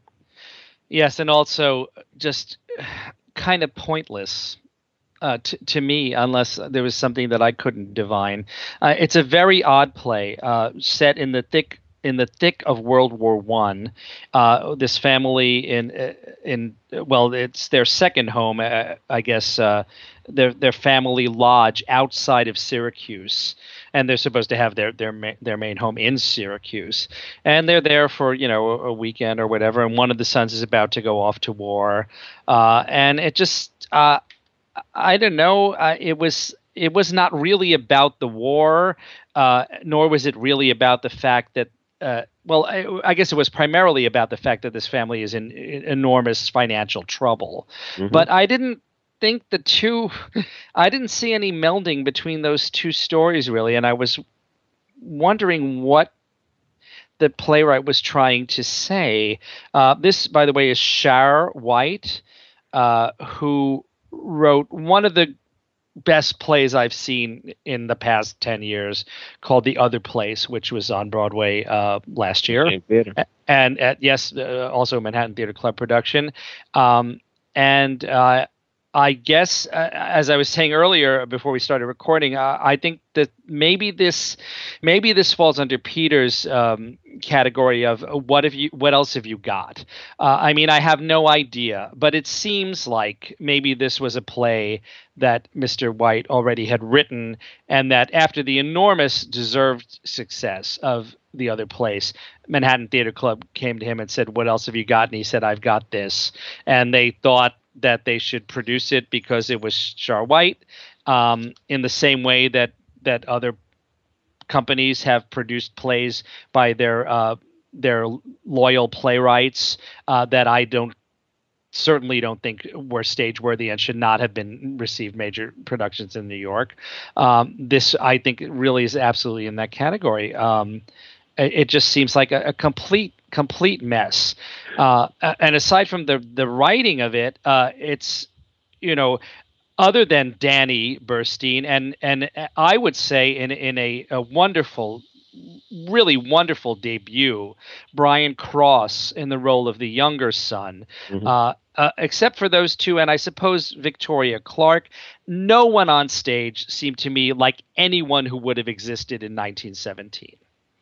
Yes, and also just kind of pointless uh, t- to me, unless there was something that I couldn't divine. Uh, it's a very odd play, uh, set in the thick in the thick of World War One. Uh, this family in in well, it's their second home, uh, I guess. Uh, their their family lodge outside of Syracuse, and they're supposed to have their their ma- their main home in Syracuse, and they're there for, you know, a, a weekend or whatever. And one of the sons is about to go off to war, uh, and it just uh, I don't know. Uh, it was. It was not really about the war, uh, nor was it really about the fact that. Uh, well, I, I guess it was primarily about the fact that this family is in, in enormous financial trouble. Mm-hmm. But I didn't think the two, I didn't see any melding between those two stories, really. And I was wondering what the playwright was trying to say. Uh, this, by the way, is Shar White, uh, who wrote one of the best plays I've seen in the past ten years, called The Other Place, which was on Broadway uh, last year. And at, yes, uh, also Manhattan Theater Club production. Um, and uh, I guess, uh, as I was saying earlier before we started recording, uh, I think that maybe this, maybe this falls under Peter's um, category of uh, what have you, what else have you got? Uh, I mean, I have no idea, but it seems like maybe this was a play that Mister White already had written, and that after the enormous deserved success of the other place, Manhattan Theater Club came to him and said, "What else have you got?" And he said, "I've got this," and they thought that they should produce it because it was Char White, um, in the same way that that other companies have produced plays by their uh, their loyal playwrights uh, that I don't certainly don't think were stage worthy and should not have been received major productions in New York. Um, this, I think, really is absolutely in that category. Um, it, it just seems like a, a complete complete mess. Uh, and aside from the the writing of it, uh, it's, you know, other than Danny Burstein, and and I would say in in a, a wonderful, really wonderful debut, Brian Cross in the role of the younger son. Mm-hmm. Uh, uh, except for those two, and I suppose Victoria Clark, no one on stage seemed to me like anyone who would have existed in nineteen seventeen.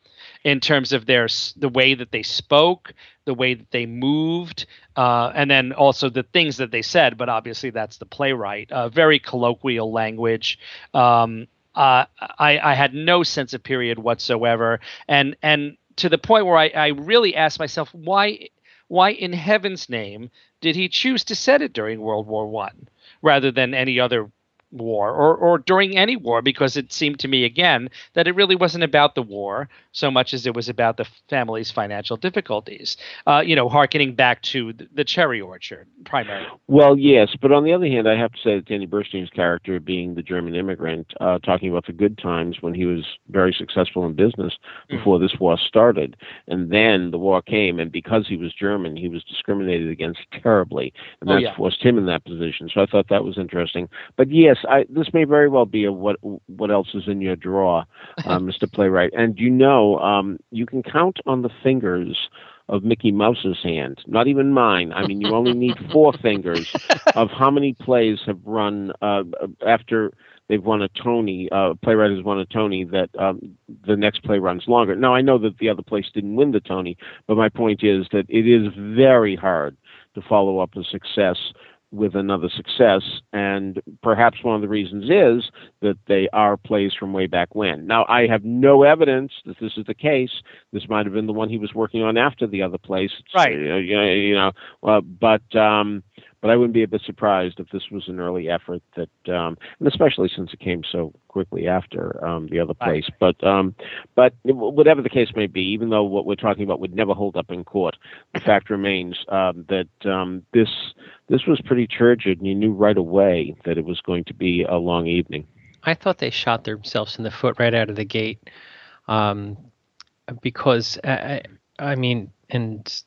In terms of their the way that they spoke, the way that they moved, uh, and then also the things that they said. But obviously, that's the playwright. Uh, very colloquial language. Um, uh, I, I had no sense of period whatsoever, and and to the point where I, I really asked myself, why why in heaven's name did he choose to set it during World War One rather than any other war, or or during any war, because it seemed to me again that it really wasn't about the war so much as it was about the family's financial difficulties, uh, you know, hearkening back to the, the cherry orchard primarily. Well, yes, but on the other hand, I have to say that Danny Burstein's character, being the German immigrant, uh, talking about the good times when he was very successful in business before mm-hmm. this war started, and then the war came, and because he was German, he was discriminated against terribly, and that oh, yeah. forced him in that position. So I thought that was interesting. But yes, I, this may very well be a what what else is in your drawer, uh, Mister Playwright. And you know, um, you can count on the fingers of Mickey Mouse's hand, not even mine. I mean, you only need four fingers of how many plays have run uh, after they've won a Tony, uh, playwright has won a Tony, that um, the next play runs longer. Now, I know that the other place didn't win the Tony, but my point is that it is very hard to follow up a success with another success, and perhaps one of the reasons is that they are plays from way back when. Now, I have no evidence that this is the case. This might have been the one he was working on after the other place, right? You know, you know uh, but um, but I wouldn't be a bit surprised if this was an early effort that, um, and especially since it came so quickly after um, the other place. Right. But um, but whatever the case may be, even though what we're talking about would never hold up in court, the fact remains um, that um, this this was pretty turgid, and you knew right away that it was going to be a long evening. I thought they shot themselves in the foot right out of the gate, um, because I, I mean, and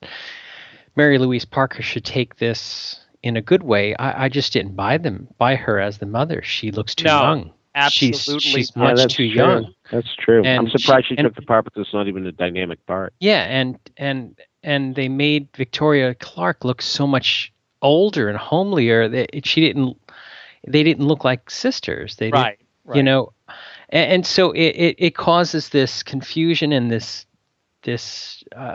Mary Louise Parker should take this in a good way. I, I just didn't buy them, buy her as the mother. She looks too no, young. Absolutely, she's, she's yeah, much too true. young. That's true. And I'm surprised she, she took and, the part, but it's not even a dynamic part. Yeah, and and and they made Victoria Clark look so much older and homelier. That she didn't. They didn't look like sisters. They right, didn't, right. You know, and, and so it, it, it causes this confusion and this this uh,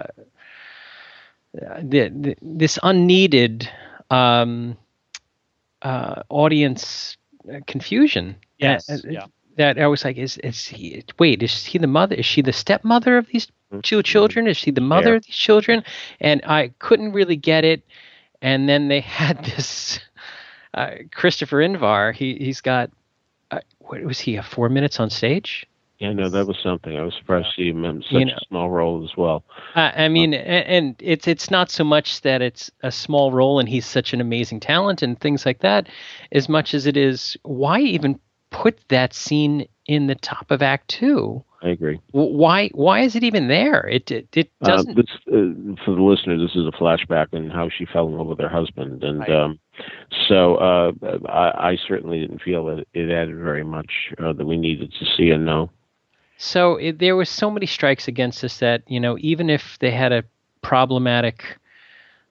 the, the, this unneeded um, uh, audience confusion. Yes, that, yeah. That I was like, is is he? Wait, is he the mother? Is she the stepmother of these two children? Is she the mother yeah. of these children? And I couldn't really get it. And then they had this uh, Christopher Invar. He he's got uh, what was he? Uh, four minutes on stage. Yeah, no, that was something. I was surprised to see him in such you know, a small role as well. Uh, I mean, um, and, and it's it's not so much that it's a small role and he's such an amazing talent and things like that, as much as it is why even put that scene in the top of Act Two. I agree. Why why is it even there? It it, it doesn't. Uh, this, uh, for the listener, this is a flashback on how she fell in love with her husband, and right. um, so uh, I, I certainly didn't feel that it added very much uh, that we needed to see and know. So it, there were so many strikes against us that, you know, even if they had a problematic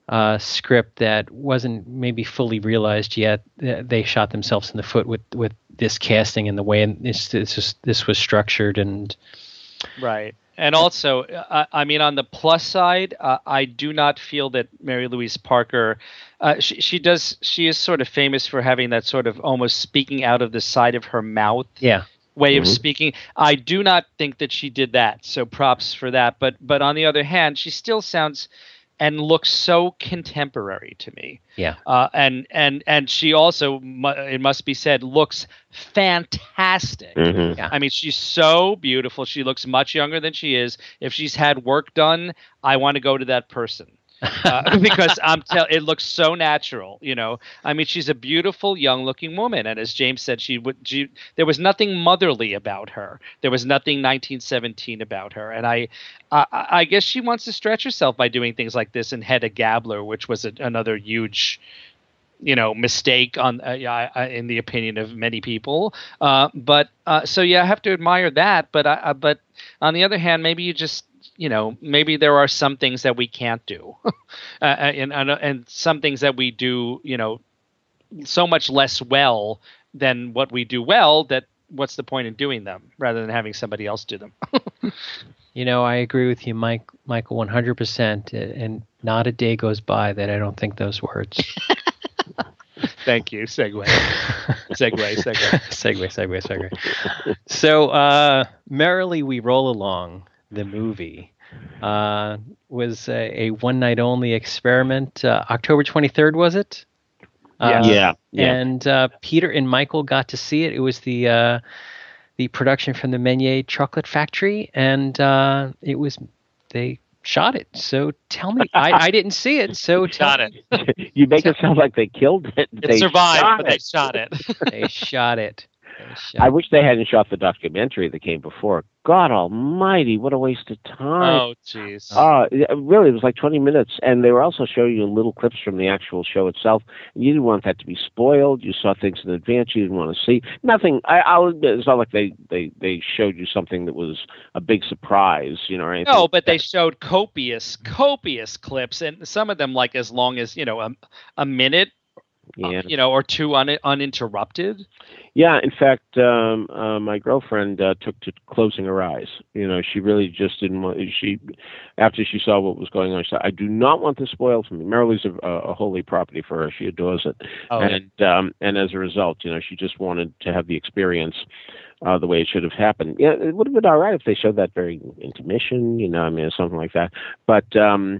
uh, script that wasn't maybe fully realized yet. They shot themselves in the foot with, with this casting and the way this this was, this was structured. And right. And also, uh, I mean, on the plus side, uh, I do not feel that Mary Louise Parker, uh, she, she does, she is sort of famous for having that sort of almost speaking out of the side of her mouth. Yeah. way Mhm. of speaking. I do not think that she did that. So props for that. But but on the other hand, she still sounds and looks so contemporary to me. Yeah. Uh, and and and she also, mu- it must be said, looks fantastic. Mhm. Yeah. I mean, she's so beautiful. She looks much younger than she is. If she's had work done, I want to go to that person. uh, because I'm tell it looks so natural, you know. I mean, she's a beautiful, young-looking woman, and as James said, she would. She, there was nothing motherly about her. There was nothing nineteen seventeen about her, and I, I, I guess she wants to stretch herself by doing things like this in Hedda Gabler, which was a, another huge, you know, mistake on, uh, yeah, I- in the opinion of many people. Uh, but uh, so yeah, I have to admire that. But I, I, but on the other hand, maybe you just. You know, maybe there are some things that we can't do, uh, and, and and some things that we do, you know, so much less well than what we do well. That what's the point in doing them rather than having somebody else do them? You know, I agree with you, Mike, Michael, one hundred percent. And not a day goes by that I don't think those words. Thank you. Segue. Segue. Segue. segue, segue, segue. So, uh, merrily we roll along. The movie uh, was a, a one night only experiment. Uh, October twenty-third, was it? Yeah. Uh, Yeah, yeah. And uh, Peter and Michael got to see it. It was the uh, the production from the Meunier Chocolate Factory, and uh, it was they shot it. So tell me, I, I didn't see it. So tell Shot me- it. You make it sound like they killed it. It They survived, shot but they it. shot it. They shot it. They shot I wish they hadn't shot the documentary that came before. God Almighty, what a waste of time! Oh, jeez. Uh, yeah, really, it was like twenty minutes, and they were also showing you little clips from the actual show itself. You didn't want that to be spoiled. You saw things in advance you didn't want to see. Nothing. I, I'll admit, it's not like they, they, they showed you something that was a big surprise, you know, or anything. No, but they showed copious, copious clips, and some of them like as long as you know a, a minute, uh, Yeah. you know, or two un, uninterrupted. Yeah, in fact, um, uh, my girlfriend uh, took to closing her eyes. You know, she really just didn't want. She, after she saw what was going on, she said, "I do not want this spoiled for me." Marilee's a, a holy property for her; she adores it, Oh, and um, and as a result, you know, she just wanted to have the experience uh, the way it should have happened. Yeah, it would have been all right if they showed that very intermission, you know, I mean, or something like that. But um,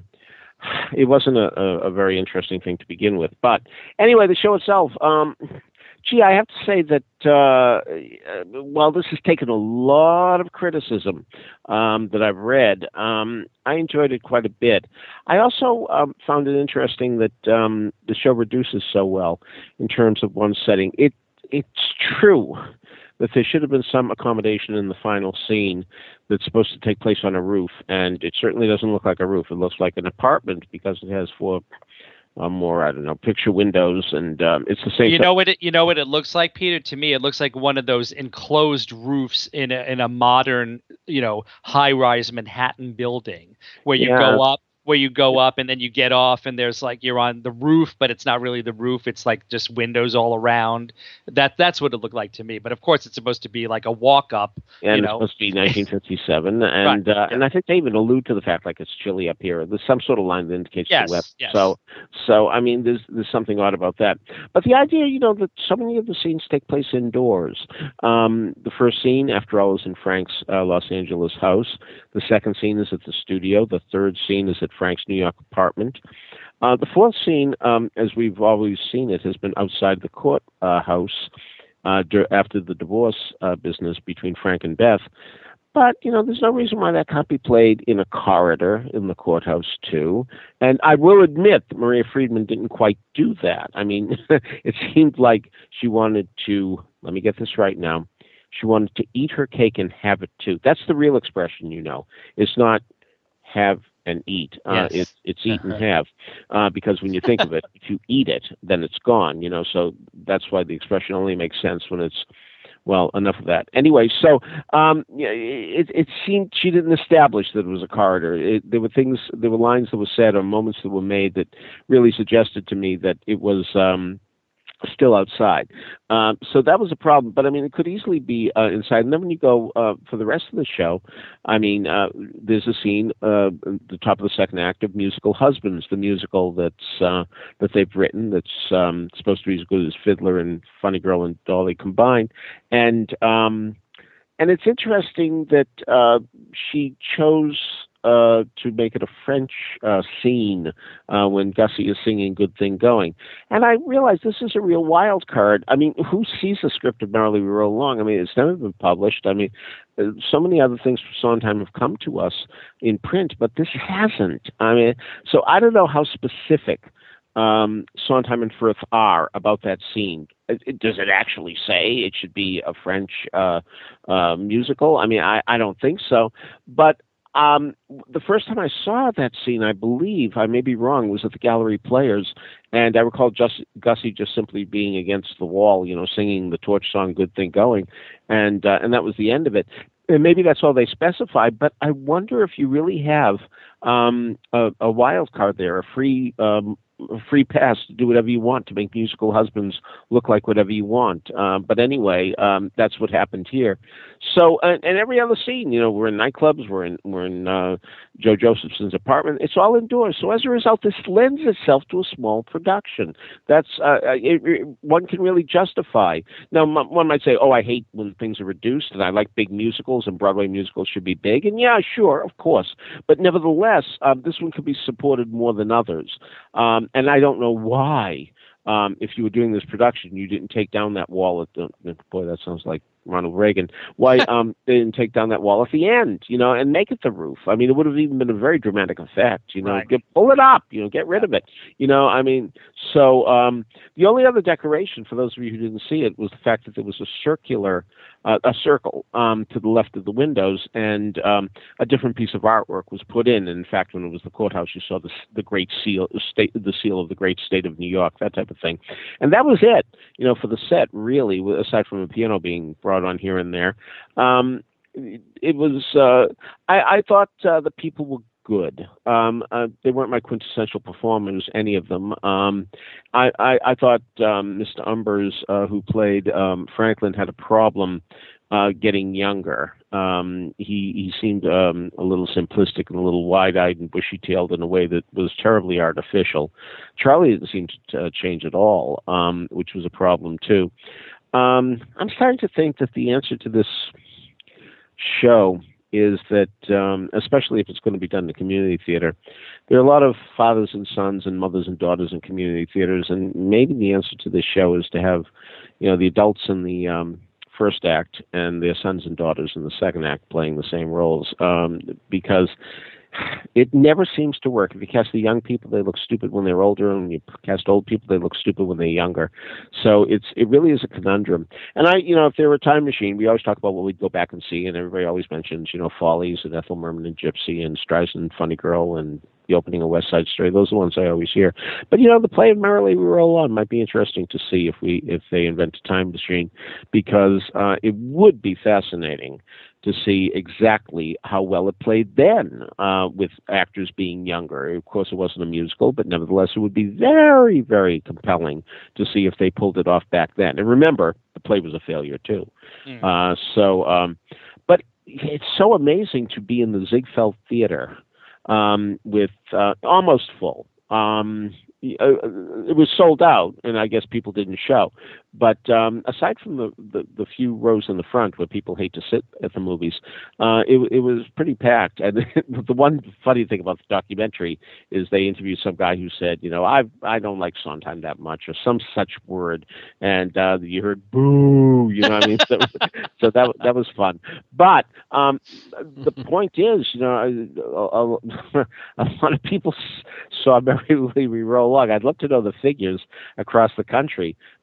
it wasn't a, a, a very interesting thing to begin with. But anyway, the show itself. Um, Gee, I have to say that uh, while this has taken a lot of criticism um, that I've read, um, I enjoyed it quite a bit. I also um, found it interesting that um, the show reduces so well in terms of one setting. It it's true that there should have been some accommodation in the final scene that's supposed to take place on a roof, and it certainly doesn't look like a roof. It looks like an apartment because it has four. Um, more, I don't know, picture windows, and um, it's the same. You thing. know what it you know what it looks like, Peter? To me, it looks like one of those enclosed roofs in a in a modern, you know, high-rise Manhattan building where you Yeah. go up, where you go up and then you get off and there's like you're on the roof, but it's not really the roof. It's like just windows all around. That that's what it looked like to me. But of course, it's supposed to be like a walk up. And you it's know. supposed to be nineteen fifty-seven, and Right, uh, yeah. and I think they even allude to the fact like it's chilly up here. There's some sort of line that indicates Yes, the west. yes. So, so I mean, there's there's something odd about that. But the idea, you know, that so many of the scenes take place indoors. Um, the first scene, after all, is in Frank's uh, Los Angeles house. The second scene is at the studio. The third scene is at Frank's New York apartment. Uh, the fourth scene, um, as we've always seen it, has been outside the court uh, house uh, dur- after the divorce uh, business between Frank and Beth. But, you know, there's no reason why that can't be played in a corridor in the courthouse, too. And I will admit that Maria Friedman didn't quite do that. I mean, it seemed like she wanted to, let me get this right now, she wanted to eat her cake and have it, too. That's the real expression, you know. It's not have and eat. Uh, Yes. it's it's eat and Uh-huh. have, uh, because when you think of it, if you eat it, then it's gone. You know, so that's why the expression only makes sense when it's well, enough of that. Anyway, so um, it, it seemed she didn't establish that it was a corridor. It, there were things, there were lines that were said or moments that were made that really suggested to me that it was um, still outside. Um, so that was a problem. But I mean, it could easily be uh, inside. And then when you go uh, for the rest of the show, I mean, uh, there's a scene uh, at the top of the second act of Musical Husbands, the musical that's uh, that they've written that's um, supposed to be as good as Fiddler and Funny Girl and Dolly combined. And um, and it's interesting that uh, she chose Uh, to make it a French uh, scene uh, when Gussie is singing Good Thing Going. And I realized this is a real wild card. I mean, who sees the script of Merrily We Roll Along? I mean, it's never been published. I mean, uh, so many other things from Sondheim have come to us in print, but this hasn't. I mean, so I don't know how specific um, Sondheim and Firth are about that scene. It, it, does it actually say it should be a French uh, uh, musical? I mean, I, I don't think so. But Um, the first time I saw that scene, I believe, I may be wrong, was at the Gallery Players, and I recall just Gussie just simply being against the wall, you know, singing the Torch song "Good Thing Going," and uh, and that was the end of it. And maybe that's all they specify, but I wonder if you really have um, a, a wild card there, a free um, a free pass to do whatever you want, to make Musical Husbands look like whatever you want. Um, but anyway, um, that's what happened here. So, and, and every other scene, you know, we're in nightclubs, we're in we're in uh, Joe Josephson's apartment. It's all indoors. So as a result, this lends itself to a small production. That's uh, it, it, one can really justify. Now, m- one might say, "Oh, I hate when things are reduced, and I like big musicals, and Broadway musicals should be big." And yeah, sure, of course. But nevertheless, um, this one could be supported more than others. Um, and I don't know why. Um, if you were doing this production, you didn't take down that wall at the. Boy, that sounds like Ronald Reagan. Why um, they didn't take down that wall at the end, you know, and make it the roof? I mean, it would have even been a very dramatic effect, you know. Right. Get, pull it up, you know, get rid of it, you know. I mean, so um, the only other decoration, for those of you who didn't see it, was the fact that there was a circular, uh, a circle um, to the left of the windows, and um, a different piece of artwork was put in. And in fact, when it was the courthouse, you saw the the great seal, state, the seal of the great state of New York, that type of thing, and that was it, you know, for the set. Really, aside from the piano being brought on here and there, um, it, it was. Uh, I, I thought uh, the people were good. Um, uh, they weren't my quintessential performers, any of them. Um, I, I, I thought um, Mister Umbers, uh, who played um, Franklin, had a problem uh, getting younger. Um, he, he seemed um, a little simplistic and a little wide-eyed and bushy-tailed in a way that was terribly artificial. Charlie didn't seem to uh, change at all, um, which was a problem, too. Um, I'm starting to think that the answer to this show is that, um, especially if it's going to be done in the community theater, there are a lot of fathers and sons and mothers and daughters in community theaters, and maybe the answer to this show is to have, you know, the adults in the um, first act and their sons and daughters in the second act playing the same roles, um, because it never seems to work. If you cast the young people, they look stupid when they're older, and you cast old people, they look stupid when they're younger. So it's it really is a conundrum. And I, you know, if there were a time machine, we always talk about what we'd go back and see, and everybody always mentions, you know, Follies and Ethel Merman and Gypsy and Streisand, Funny Girl, and the opening of West Side Story. Those are the ones I always hear. But, you know, the play of Merrily We Roll On might be interesting to see if we if they invent a time machine, because uh, it would be fascinating to see exactly how well it played then, uh, with actors being younger. Of course, it wasn't a musical, but nevertheless, it would be very, very compelling to see if they pulled it off back then. And remember, the play was a failure, too. Mm. Uh, so, um, but it's so amazing to be in the Ziegfeld Theater um, with uh, almost full. Um, it was sold out, and I guess people didn't show. But um, aside from the, the, the few rows in the front where people hate to sit at the movies, uh, it, it was pretty packed. And the one funny thing about the documentary is they interviewed some guy who said, you know, I I don't like Sondheim that much, or some such word. And uh, you heard boo, you know what I mean? So, so that that was fun. But um, the point is, you know, a, a, a lot of people saw Merrily We Roll Along. I'd love to know the figures across the country,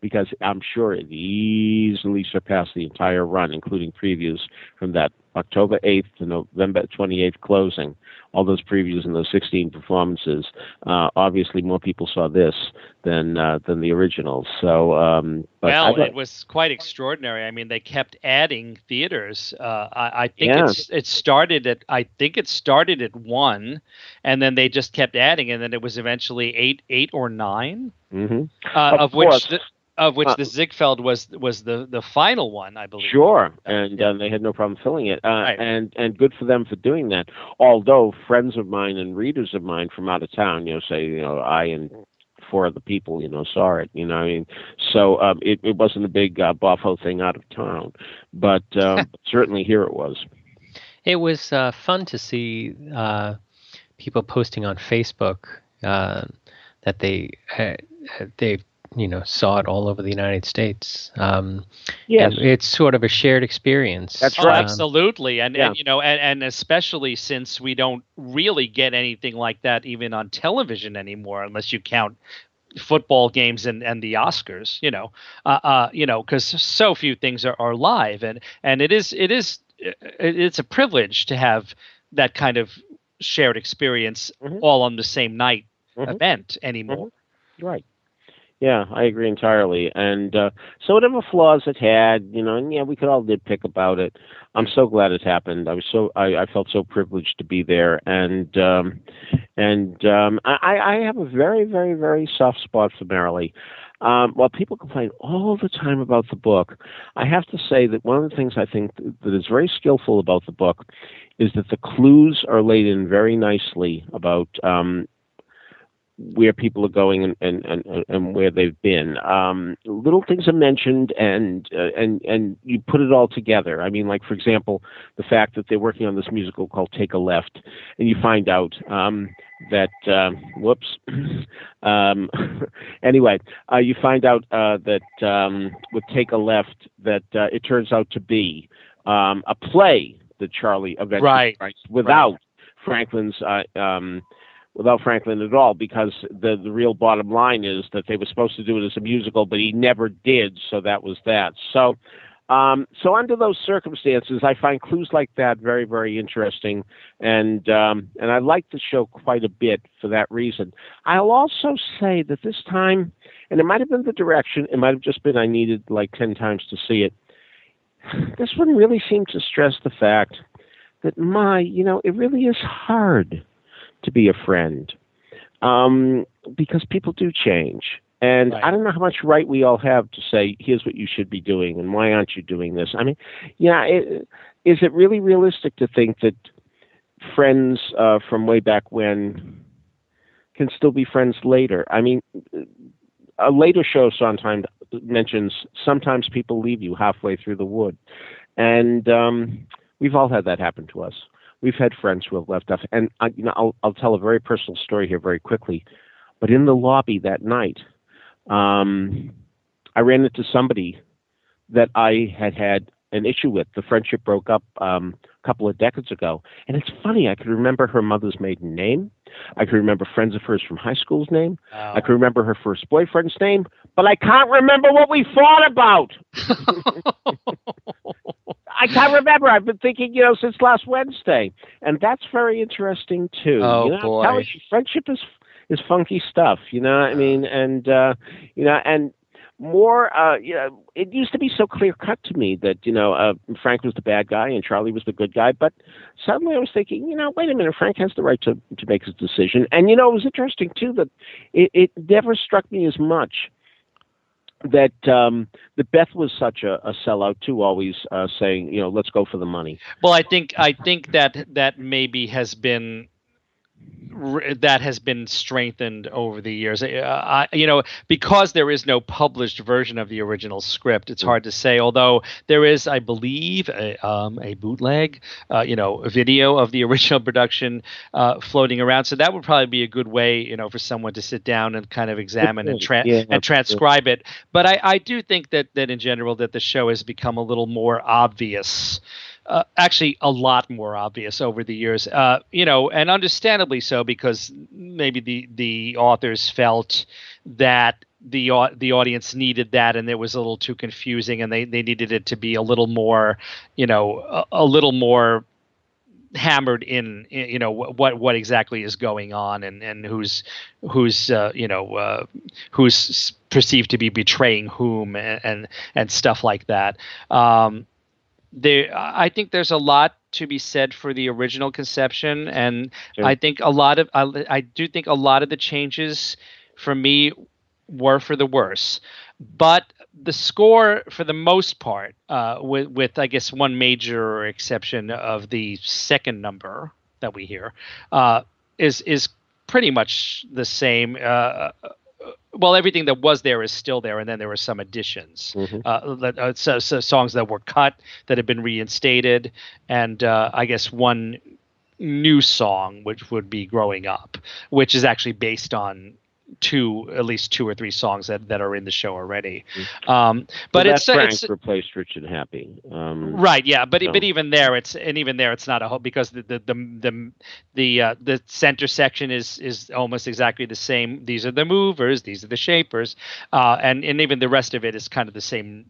because I'm sure it easily surpassed the entire run, including previews from that October eighth to November twenty-eighth closing. All those previews and those sixteen performances. Uh, obviously, more people saw this than uh, than the originals. So, um, but well, thought, it was quite extraordinary. I mean, they kept adding theaters. Uh, I, I think yeah. it's it started at I think it started at one, and then they just kept adding, and then it was eventually eight, eight or nine, mm-hmm. uh, of, of which. The, Of which uh, the Ziegfeld was was the, the final one, I believe. Sure, and uh, they had no problem filling it, uh, right. and and good for them for doing that. Although friends of mine and readers of mine from out of town, you know, say, you know, I and four other people, you know, saw it. You know, I mean, so um, it it wasn't a big uh, boffo thing out of town, but uh, certainly here it was. It was uh, fun to see uh, people posting on Facebook uh, that they uh, they. you know, saw it all over the United States. Um, yes. And it's sort of a shared experience. That's oh, right. Absolutely. And, yeah. and you know, and, and especially since we don't really get anything like that even on television anymore, unless you count football games and, and the Oscars, you know, uh, uh, you know, because so few things are, are live. And, and it is, it is, it's a privilege to have that kind of shared experience mm-hmm. all on the same night mm-hmm. event anymore. Mm-hmm. Right. Yeah, I agree entirely. And uh, so whatever flaws it had, you know, and yeah, we could all nitpick about it. I'm so glad it happened. I was so I, I felt so privileged to be there, and um, and um, I, I have a very, very, very soft spot for Merrily. Um, while people complain all the time about the book, I have to say that one of the things I think that is very skillful about the book is that the clues are laid in very nicely about um, where people are going and, and, and, and where they've been. Um, little things are mentioned, and uh, and and you put it all together. I mean, like, for example, the fact that they're working on this musical called Take a Left, and you find out um, that, uh, whoops, um, anyway, uh, you find out uh, that um, with Take a Left, that uh, it turns out to be um, a play that Charlie eventually right. writes without right. Franklin's uh, um without Franklin at all, because the, the real bottom line is that they were supposed to do it as a musical, but he never did, so that was that. So um, so under those circumstances, I find clues like that very, very interesting, and um, and I like the show quite a bit for that reason. I'll also say that this time, and it might have been the direction, it might have just been I needed like ten times to see it, this one really seemed to stress the fact that, my, you know, it really is hard to be a friend, um, because people do change. And right. I don't know how much right we all have to say, here's what you should be doing, and why aren't you doing this? I mean, yeah, it, is it really realistic to think that friends uh, from way back when can still be friends later? I mean, a later show sometimes mentions sometimes people leave you halfway through the wood. And um, we've all had that happen to us. We've had friends who have left us, and I, you know, I'll, I'll tell a very personal story here very quickly. But in the lobby that night, um, I ran into somebody that I had had an issue with. The friendship broke up um, a couple of decades ago, and it's funny. I could remember her mother's maiden name. I could remember friends of hers from high school's name. Wow. I could remember her first boyfriend's name, but I can't remember what we fought about. I can't remember. I've been thinking, you know, since last Wednesday, and that's very interesting too. Oh, you know, boy. I'm telling you, friendship is is funky stuff. You know what I mean? And uh, you know, and more. Uh, you know, it used to be so clear cut to me that, you know, uh, Frank was the bad guy and Charlie was the good guy. But suddenly I was thinking, you know, wait a minute, Frank has the right to to make his decision. And you know, it was interesting too that it, it never struck me as much that um, that Beth was such a, a sellout too, always uh, saying, you know, let's go for the money. Well, I think I think that that maybe has been that has been strengthened over the years. Uh, I, you know, because there is no published version of the original script, it's hard to say. Although there is, I believe, a, um, a bootleg, uh, you know, a video of the original production uh, floating around. So that would probably be a good way, you know, for someone to sit down and kind of examine and tra- yeah, and transcribe it. But I, I do think that that in general that the show has become a little more obvious. Uh, actually, a lot more obvious over the years, uh, you know, and understandably so, because maybe the, the authors felt that the au- the audience needed that, and it was a little too confusing, and they, they needed it to be a little more, you know, a, a little more hammered in, you know, what what exactly is going on, and and who's who's uh, you know uh, who's perceived to be betraying whom, and and, and stuff like that. Um, there, I think there's a lot to be said for the original conception, and Sure. I think a lot of I, I do think a lot of the changes for me were for the worse, but the score, for the most part, uh, with, with I guess one major exception of the second number that we hear, uh, is is pretty much the same. Uh, well, everything that was there is still there, and then there were some additions, Mhm. uh, that- uh, so, so songs that were cut that have been reinstated, and uh, I guess one new song, which would be "Growing Up," which is actually based on two, at least two or three songs that, that are in the show already. Um, but Well, it's, that Frank it's replaced Richard Happy. Um, right, yeah. But so- but even there, it's and even there, it's not a whole, because the the the the the, uh, the center section is is almost exactly the same. These are the movers, these are the shapers, uh, and and even the rest of it is kind of the same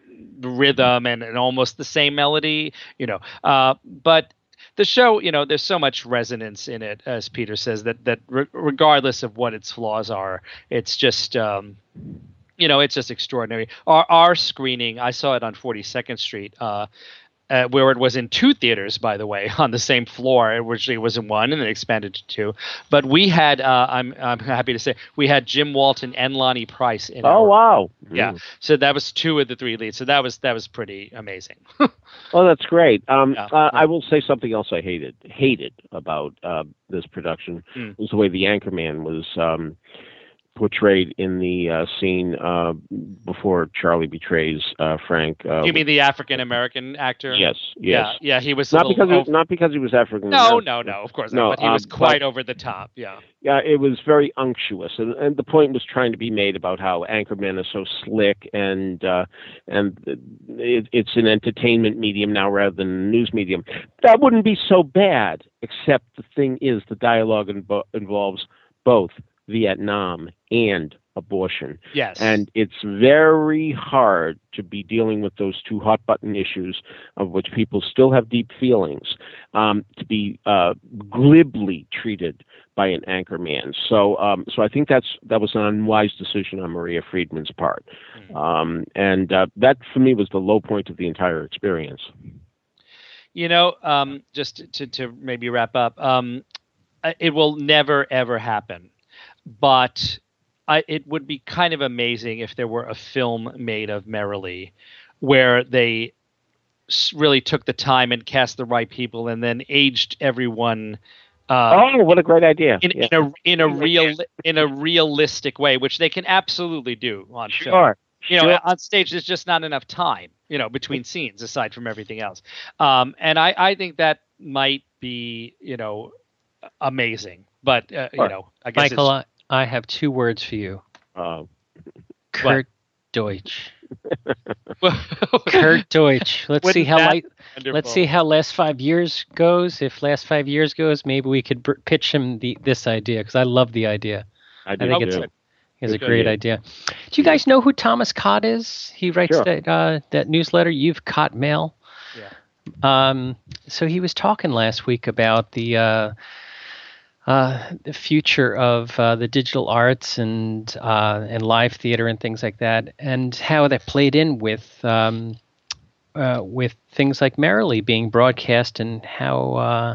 rhythm and, and almost the same melody, you know. Uh, but the show, you know, there's so much resonance in it, as Peter says, that that re- regardless of what its flaws are, it's just, um, you know, it's just extraordinary. Our our screening, I saw it on forty-second Street, uh, uh, where it was in two theaters, by the way, on the same floor. Originally, it was in one, and then expanded to two. But we had, uh, I'm I'm happy to say, we had Jim Walton and Lonnie Price in. Oh our, wow! yeah. Mm. So that was two of the three leads. So that was that was pretty amazing. Oh, that's great. Um, Yeah, uh, yeah. I will say something else I hated hated about uh, this production Mm. was the way the Anchorman was um, portrayed in the uh, scene uh, before Charlie betrays uh, Frank. Uh, You mean the African American actor? yes, yes. Yeah, yeah. He was a Not little because over- he, not because he was African. no, no, no. Of course No, not. But he was um, quite but- over the top. Yeah. Yeah, it was very unctuous, and, and the point was trying to be made about how Anchorman is so slick, and uh, and it, it's an entertainment medium now rather than a news medium. That wouldn't be so bad, except the thing is, the dialogue invo- involves both Vietnam and abortion. Yes. And it's very hard to be dealing with those two hot button issues, of which people still have deep feelings, um, to be uh, glibly treated by an anchorman. So, um, so I think that's that was an unwise decision on Maria Friedman's part, um, and uh, that for me was the low point of the entire experience. You know, um, just to, to maybe wrap up, um, I- it will never, ever happen. But I, it would be kind of amazing if there were a film made of Merrily where they s- really took the time and cast the right people and then aged everyone uh, Oh, what a great idea! in, Yeah. in a in a real in a realistic way, which they can absolutely do on film. Sure. You know, Sure. on stage, there's just not enough time, you know, between scenes aside from everything else. Um, and I, I think that might be, you know, amazing. But, uh, you Sure. know, I guess Michael, it's, I, I have two words for you. Uh, Kurt Deutsch. well, Kurt Deutsch. Let's see Wouldn't how that light. wonderful. Let's see how last five years goes. If last five years goes, maybe we could br- pitch him the this idea, because I love the idea. I I do think too. it's it's a Good great idea. idea. Do you guys know who Thomas Cott is? He writes Sure. that uh, that newsletter, You've Caught Mail. Yeah. Um, so he was talking last week about the uh, uh, the future of uh, the digital arts and uh, and live theater and things like that, and how that played in with um, uh, with things like Merrily being broadcast, and how uh,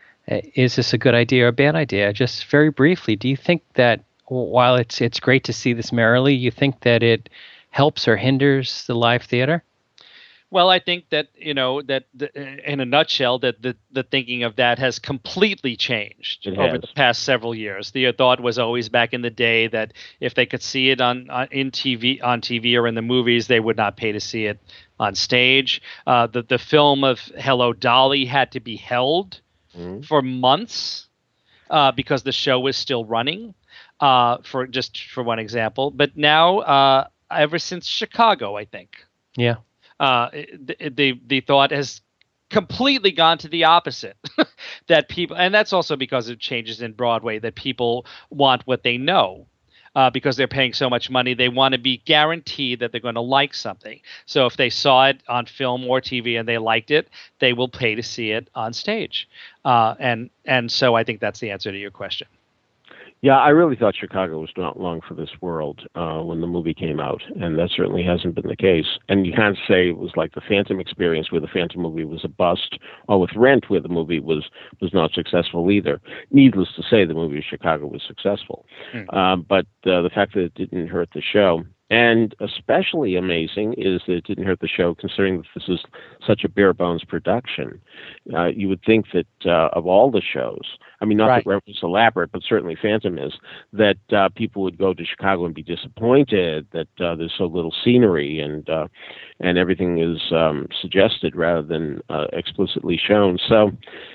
is this a good idea or a bad idea? Just very briefly, do you think that while it's it's great to see this Merrily, you think that it helps or hinders the live theater? Well, I think that, you know, that the, in a nutshell, that the, the thinking of that has completely changed It over has. the past several years. The thought was always back in the day that if they could see it on, on in T V, on T V or in the movies, they would not pay to see it on stage. Uh, the the film of Hello Dolly had to be held Mhm. for months uh, because the show was still running. Uh, for just for one example, but now uh, ever since Chicago, I think. Yeah. Uh, the, the the thought has completely gone to the opposite. That people, and that's also because of changes in Broadway, that people want what they know. uh, because they're paying so much money. They want to be guaranteed that they're going to like something. So if they saw it on film or T V and they liked it, they will pay to see it on stage. Uh, and and so I think that's the answer to your question. Yeah, I really thought Chicago was not long for this world uh, when the movie came out, and that certainly hasn't been the case. And you can't say it was like the Phantom experience, where the Phantom movie was a bust, or with Rent, where the movie was was not successful either. Needless to say, the movie Chicago was successful, mm. um, but uh, the fact that it didn't hurt the show. And especially amazing is that it didn't hurt the show, considering that this is such a bare-bones production. Uh, you would think that uh, of all the shows, I mean, not right. that Rent was elaborate, but certainly Phantom is, that uh, people would go to Chicago and be disappointed that uh, there's so little scenery and uh, and everything is um, suggested rather than uh, explicitly shown. So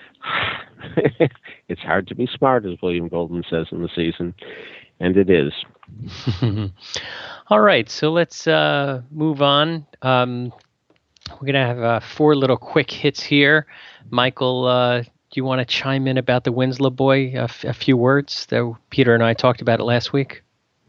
it's hard to be smart, as William Goldman says in The Season, and it is. All right, so let's uh, move on. Um, we're going to have uh, four little quick hits here. Michael, uh, do you want to chime in about the Winslow boy, a, f- a few words that Peter and I talked about it last week?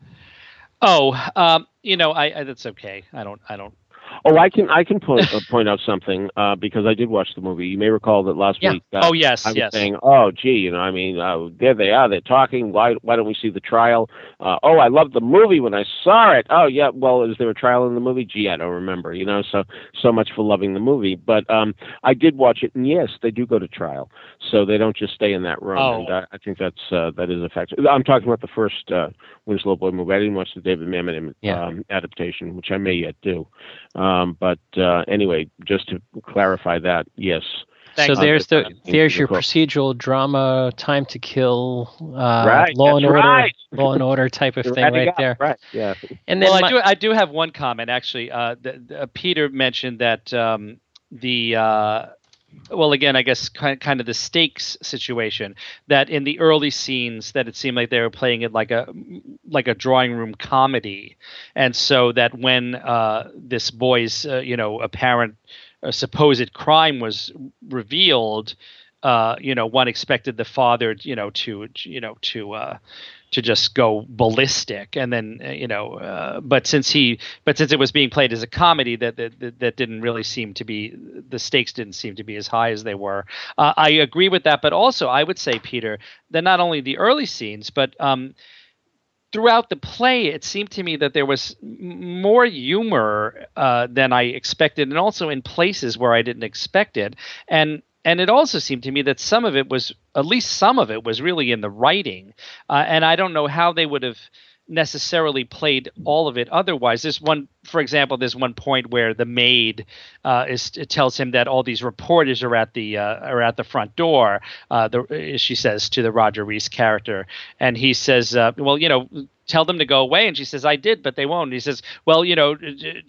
Oh, um, you know, I, I that's okay. I don't, I don't. Oh, I can I can point uh, point out something uh, because I did watch the movie. You may recall that last yeah. week. Uh, oh yes, I was yes. saying, oh, gee, you know, I mean, uh, there they are. They're talking. Why why don't we see the trial? Uh, oh, I loved the movie when I saw it. Oh, yeah. Well, is there a trial in the movie? Gee, I don't remember. You know, so so much for loving the movie. But um, I did watch it, and yes, they do go to trial. So they don't just stay in that room. Oh. And uh, I think that's uh, that is a fact. I'm talking about the first uh, Winslow boy movie. I didn't watch the David Mamet yeah. um, adaptation, which I may yet do. Um, but uh, anyway, just to clarify that, yes. So Thanks. there's the Uh, there's your the procedural drama, Time to Kill, uh, Right, Law and that's Order, right. Law and Order type of You're thing adding right up, there. Right. Yeah. And then Well, my- I do, I do have one comment actually. Uh, the, the, uh, Peter mentioned that um, the. Uh, Well, again, I guess kind kind of the stakes situation, that in the early scenes that it seemed like they were playing it like a like a drawing room comedy, and so that when uh, this boy's uh, you know apparent uh, supposed crime was revealed, uh, you know one expected the father you know to you know to uh, to just go ballistic, and then uh, you know uh, but since he but since it was being played as a comedy, that that, that that didn't really seem to be, the stakes didn't seem to be as high as they were. uh, I agree with that, but also I would say, Peter, that not only the early scenes, but um throughout the play, it seemed to me that there was m- more humor uh, than I expected, and also in places where I didn't expect it. And and it also seemed to me that some of it was, at least some of it was really in the writing. Uh, and I don't know how they would have necessarily played all of it otherwise. There's one, for example, there's one point where the maid uh, is it tells him that all these reporters are at the uh, are at the front door. Uh, the, she says to the Roger Rees character, and he says, uh, "Well, you know, tell them to go away." And she says, "I did, but they won't." And he says, "Well, you know,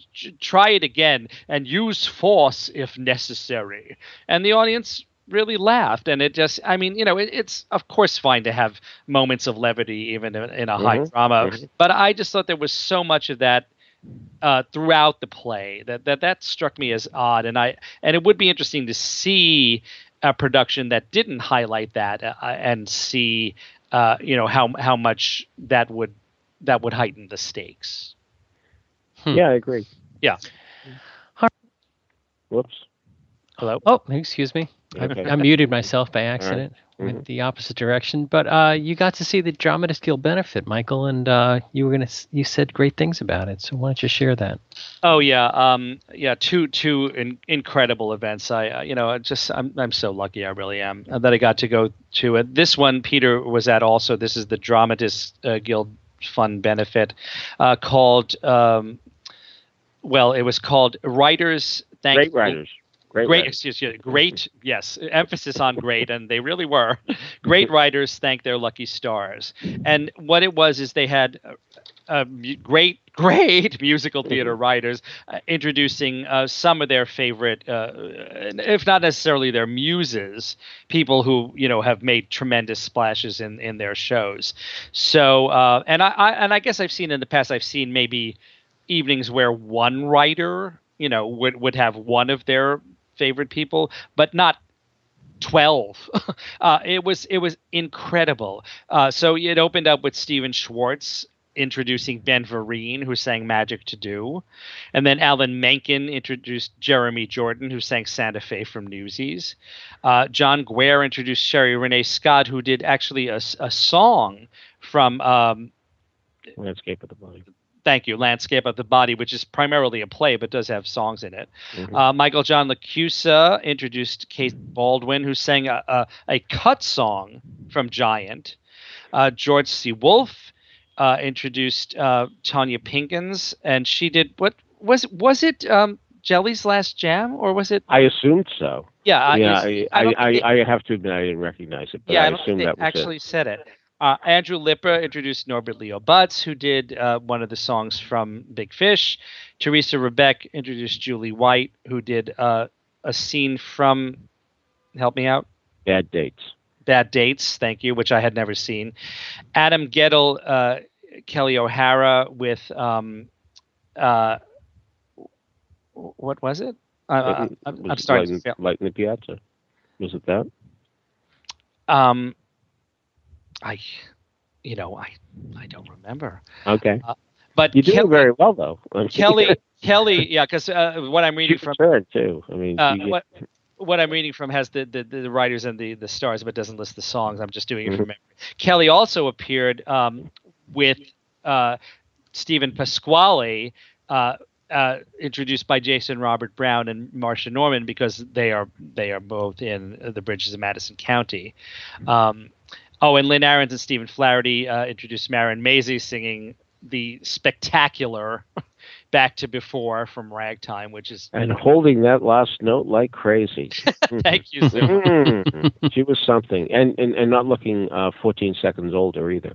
try it again and use force if necessary." And the audience really laughed, and it just, I mean, you know, it, it's of course fine to have moments of levity even in, in a mm-hmm. high drama, mm-hmm. but I just thought there was so much of that uh, throughout the play that, that that struck me as odd, and I and it would be interesting to see a production that didn't highlight that uh, and see, uh, you know, how how much that would that would heighten the stakes. Hmm. Yeah, I agree. Yeah. Whoops. Hello. Oh, excuse me. Okay. I, I muted myself by accident. Right. Mm-hmm. Went the opposite direction. But uh, you got to see the Dramatists Guild benefit, Michael, and uh, you were gonna you said great things about it. So why don't you share that? Oh yeah, um, yeah, two two in, incredible events. I uh, you know just I'm I'm so lucky. I really am uh, that I got to go to it. This one Peter was at also. This is the Dramatists uh, Guild Fund benefit uh, called. Um, well, it was called Writers. Thank Great Writers. Great, great excuse me, great, yes, emphasis on great, and they really were. Great writers thank their lucky stars. And what it was is they had uh, great, great musical theater writers uh, introducing uh, some of their favorite, uh, if not necessarily their muses, people who, you know, have made tremendous splashes in, in their shows. So, uh, and I, I and I guess I've seen in the past, I've seen maybe evenings where one writer, you know, would, would have one of their favorite people, but not twelve. uh, it was it was incredible. Uh, so it opened up with Stephen Schwartz introducing Ben Vereen, who sang Magic to Do. And then Alan Menken introduced Jeremy Jordan, who sang Santa Fe from Newsies. Uh, John Guare introduced Sherry Renee Scott, who did actually a, a song from um, Landscape of the Body. Thank you, Landscape of the Body, which is primarily a play but does have songs in it. Mm-hmm. Uh, Michael John LaCusa introduced Kate Baldwin, who sang a, a, a cut song from Giant. Uh, George C. Wolfe uh, introduced uh, Tanya Pinkins, and she did what was was it um, Jelly's Last Jam, or was it? I assumed so. Yeah, yeah. I, I, I, I, they, I have to admit I didn't recognize it, but yeah, I, I don't assumed think that they was actually it. said it. Uh, Andrew Lipper introduced Norbert Leo Butz, who did uh, one of the songs from Big Fish. Teresa Rebeck introduced Julie White, who did uh, a scene from, help me out? Bad Dates. Bad Dates, thank you, which I had never seen. Adam Gettle, uh, Kelly O'Hara with, um, uh, what was it? Uh, I'm, I'm starting Light, to feel. Light in the Piazza. Was it that? Um, I, you know, I, I don't remember. Okay. Uh, but you do Kelly, very well, though. Kelly, Kelly, yeah, because uh, what I'm reading from fair too. I mean, uh, you, what what I'm reading from has the, the, the writers and the, the stars, but doesn't list the songs. I'm just doing it mm-hmm. from memory. Kelly also appeared um, with uh, Stephen Pasquale. Uh, Uh, introduced by Jason Robert Brown and Marcia Norman, because they are they are both in the Bridges of Madison County. Um, oh, and Lynn Ahrens and Stephen Flaherty uh, introduced Marin Maisie singing the spectacular Back to Before from Ragtime, which is and holding that last note like crazy. Thank you so much. Mm. She was something, and and, and not looking uh, fourteen seconds older either.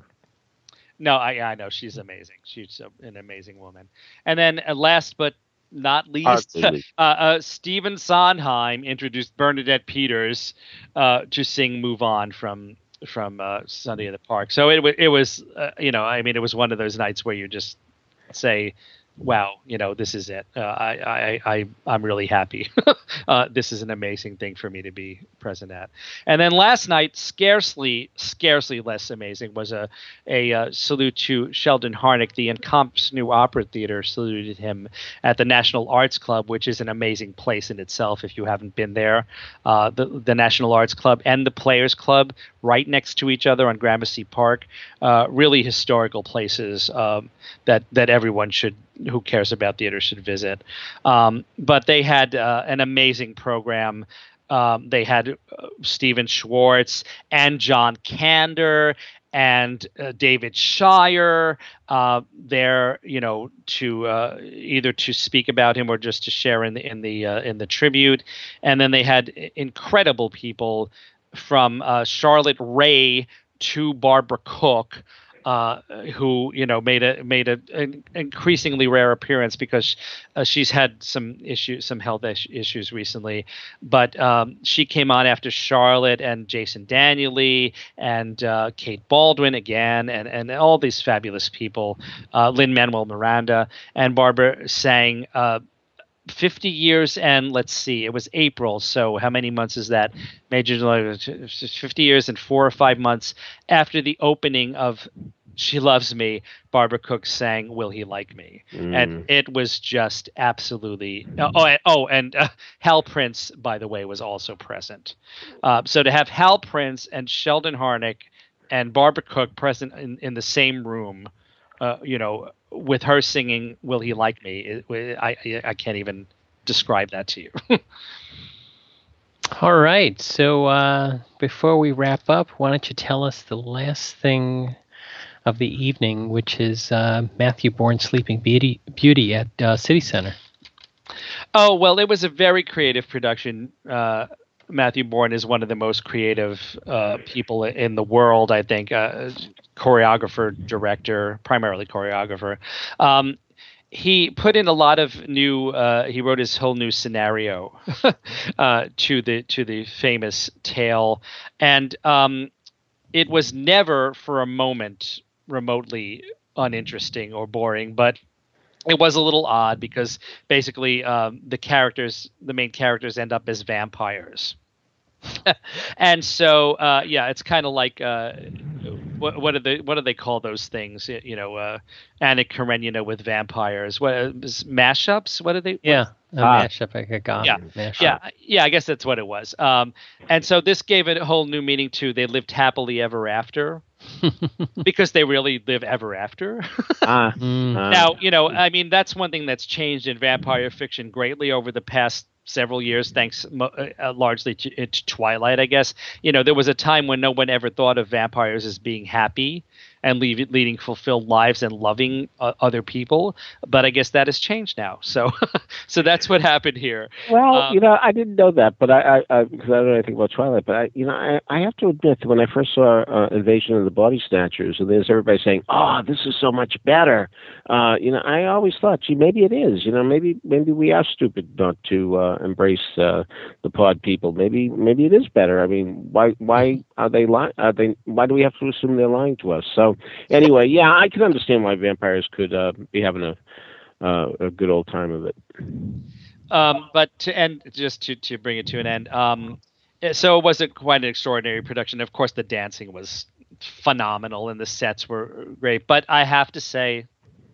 No, I I know she's amazing. She's a, an amazing woman. And then uh, last but not least, uh, uh, Stephen Sondheim introduced Bernadette Peters uh, to sing "Move On" from from uh, Sunday in the Park. So it it was uh, you know I mean it was one of those nights where you just say, wow, you know, this is it. Uh, I, I, I, I'm really happy. uh, this is an amazing thing for me to be present at. And then last night, scarcely, scarcely less amazing, was a, a uh, salute to Sheldon Harnick. The Encamps New Opera Theater saluted him at the National Arts Club, which is an amazing place in itself if you haven't been there. Uh, the, the National Arts Club and the Players Club right next to each other on Gramercy Park. Uh, really historical places um, that, that everyone should who cares about theater should visit. Um, but they had uh, an amazing program. Um, they had uh, Stephen Schwartz and John Kander and uh, David Shire uh, there, you know, to uh, either to speak about him or just to share in the in the uh, in the tribute. And then they had incredible people from uh, Charlotte Rae to Barbara Cook. Uh, who you know made a made a, an increasingly rare appearance because uh, she's had some issues, some health is- issues recently. But um, she came on after Charlotte and Jason Daniely and uh, Kate Baldwin again, and and all these fabulous people. Uh, Lin-Manuel Miranda and Barbara sang. Uh, fifty years and let's see, it was April. So how many months is that? Major fifty years and four or five months after the opening of She Loves Me, Barbara Cook sang Will He Like Me? Mm. And it was just absolutely. Uh, oh, and, oh, and uh, Hal Prince, by the way, was also present. Uh, so to have Hal Prince and Sheldon Harnick and Barbara Cook present in, in the same room, uh, you know, with her singing "Will He Like Me," it, I I can't even describe that to you. All right. So uh, before we wrap up, why don't you tell us the last thing of the evening, which is uh, Matthew Bourne Sleeping Beauty, Beauty at uh, City Center. Oh, well, it was a very creative production. Uh, Matthew Bourne is one of the most creative uh, people in the world, I think. Uh, choreographer, director, primarily choreographer. Um, he put in a lot of new. Uh, he wrote his whole new scenario uh, to the to the famous tale, and um, it was never for a moment remotely uninteresting or boring, but it was a little odd because basically um, the characters, the main characters, end up as vampires. And so, uh, yeah, it's kind of like uh, what what do they what do they call those things? You know, uh, Anna Karenina with vampires. What mashups? What are they? Yeah, a Ah. mashup, like a god Yeah, mashup. yeah, yeah. I guess that's what it was. Um, and so this gave it a whole new meaning to they lived happily ever after, because they really live ever after. Ah, Mm. ah. Now, you know, I mean, that's one thing that's changed in vampire fiction greatly over the past several years, thanks mo- uh, largely to, uh, to Twilight, I guess. You know, there was a time when no one ever thought of vampires as being happy and leave, leading fulfilled lives and loving uh, other people. But I guess that has changed now. So, so that's what happened here. Well, Um, you know, I didn't know that, but I, I, I because I don't know anything about Twilight, but I, you know, I, I have to admit that when I first saw uh, Invasion of the Body Snatchers, and there's everybody saying, "Oh, this is so much better," uh, you know, I always thought, gee, maybe it is. You know, maybe maybe we are stupid not to uh, embrace uh, the pod people. Maybe maybe it is better. I mean, why why are they lying? Are they? Why do we have to assume they're lying to us? So anyway, yeah, I can understand why vampires could uh, be having a uh, a good old time of it. Um, but to end, just to, to bring it to an end, um, so it wasn't quite an extraordinary production. Of course, the dancing was phenomenal and the sets were great. But I have to say,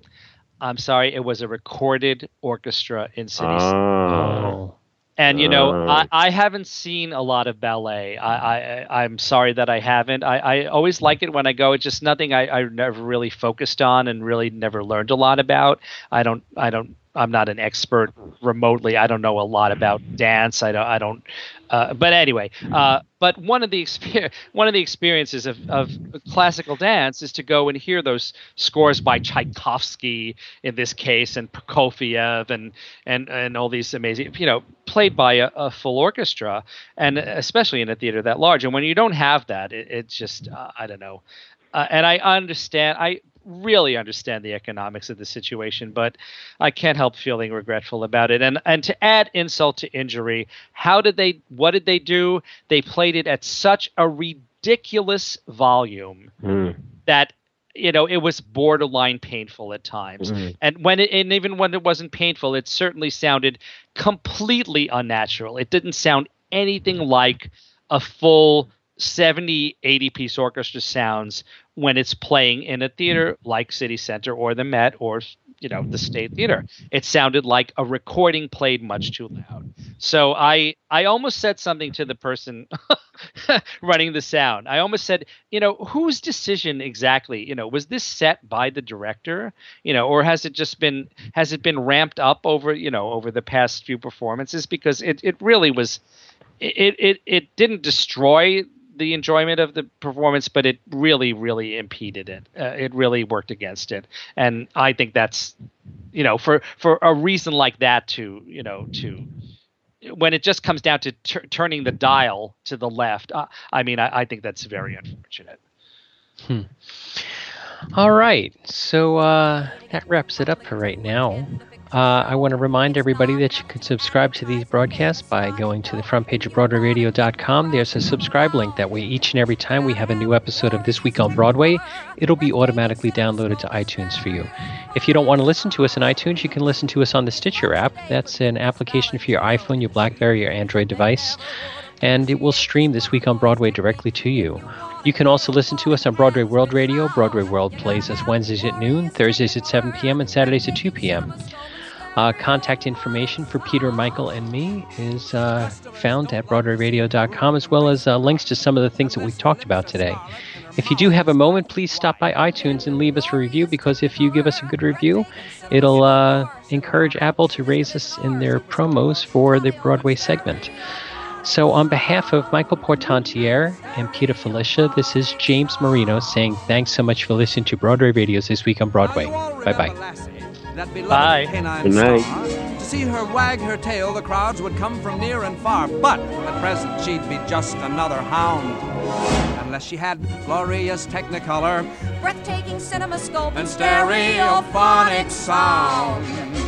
I'm sorry, it was a recorded orchestra in City Center. Oh. And, you know, Oh. I, I haven't seen a lot of ballet. I, I, I'm sorry that I haven't. I, I always like it when I go. It's just nothing I, I never really focused on and really never learned a lot about. I don't, I don't, I'm not an expert remotely. I don't know a lot about dance. I don't, I don't, uh, but anyway, uh, but one of the exper- one of the experiences of, of classical dance is to go and hear those scores by Tchaikovsky in this case, and Prokofiev, and and and all these amazing, you know, played by a, a full orchestra, and especially in a theater that large. And when you don't have that, it, it's just uh, I don't know. Uh, and I understand. I really understand the economics of the situation, but I can't help feeling regretful about it. And and to add insult to injury, how did they? What did they do? They played it at such a ridiculous volume Mm. that, you know, it was borderline painful at times. Mhm. And when it, and even when it wasn't painful, it certainly sounded completely unnatural. It didn't sound anything like a full seventy, eighty piece orchestra sounds when it's playing in a theater like City Center or the Met or, you know, the State Theater. It sounded like a recording played much too loud. So I I almost said something to the person running the sound. I almost said, you know, whose decision exactly, you know, was this set by the director, you know, or has it just been, has it been ramped up over, you know, over the past few performances? Because it, it really was, it, it, it didn't destroy the enjoyment of the performance, but it really, really impeded it. Uh, it really worked against it. And I think that's, you know, for, for a reason like that to, you know, to, when it just comes down to tur turning the dial to the left, uh, I mean, I, I think that's very unfortunate. Hmm. All right. So uh, that wraps it up for right now. Uh, I want to remind everybody that you can subscribe to these broadcasts by going to the front page of Broadway Radio dot com. There's a subscribe link. That way, each and every time we have a new episode of This Week on Broadway, it'll be automatically downloaded to iTunes for you. If you don't want to listen to us on iTunes, you can listen to us on the Stitcher app. That's an application for your iPhone, your BlackBerry, your Android device, and it will stream This Week on Broadway directly to you. You can also listen to us on Broadway World Radio. Broadway World plays us Wednesdays at noon, Thursdays at seven p.m., and Saturdays at two p.m. Uh, contact information for Peter, Michael, and me is uh, found at Broadway Radio dot com, as well as uh, links to some of the things that we've talked about today. If you do have a moment, please stop by iTunes and leave us a review, because if you give us a good review, it'll uh, encourage Apple to raise us in their promos for the Broadway segment. So on behalf of Michael Portantiere and Peter Felicia, this is James Marino saying thanks so much for listening to Broadway Radio's This Week on Broadway. Bye-bye. Bye. Good night. To see her wag her tail, the crowds would come from near and far. But at present, she'd be just another hound. Unless she had glorious technicolor, breathtaking cinemascope, and stereophonic sound.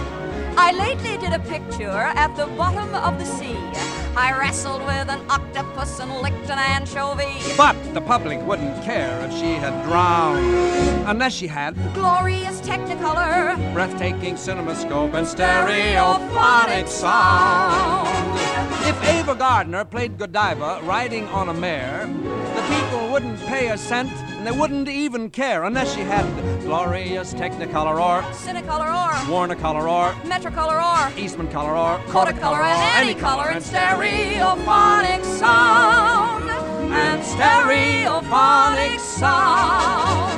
I lately did a picture at the bottom of the sea. I wrestled with an octopus and licked an anchovy. But the public wouldn't care if she had drowned. Unless she had glorious technicolor, breathtaking cinemascope, and stereophonic sound. If Ava Gardner played Godiva riding on a mare, the people wouldn't pay a cent and they wouldn't even care unless she had glorious Technicolor or Cinecolor or Warnacolor or Metrocolor or Eastman color or Kodacolor and any color and stereophonic sound and stereophonic sound.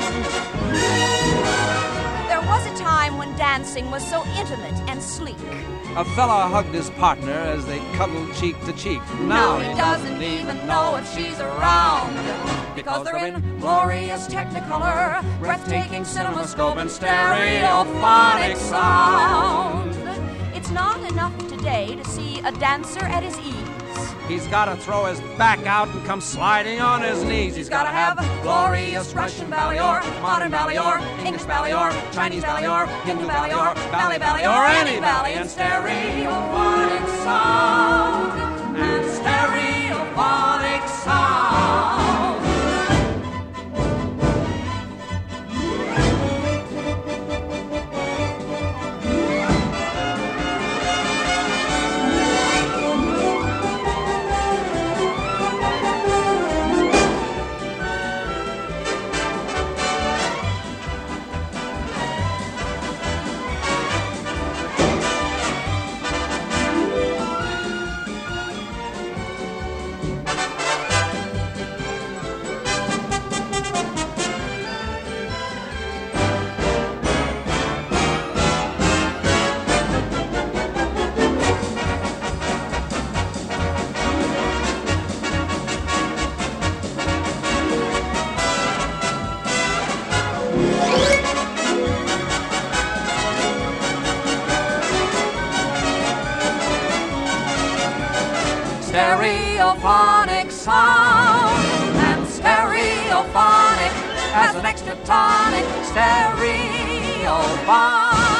There was a time when dancing was so intimate and sleek. A fella hugged his partner as they cuddled cheek to cheek. Now he doesn't even know if she's around, because they're in glorious Technicolor, breathtaking cinemascope and stereophonic sound. It's not enough today to see a dancer at his ease. He's gotta throw his back out and come sliding on his knees. He's gotta have glorious Russian ballet or modern ballet or English ballet or Chinese ballet or Hindu ballet or ballet ballet or any ballet and stereophonic sound and stereophonic sound. Stereophonic sound and stereophonic as an extra tonic. Stereophonic.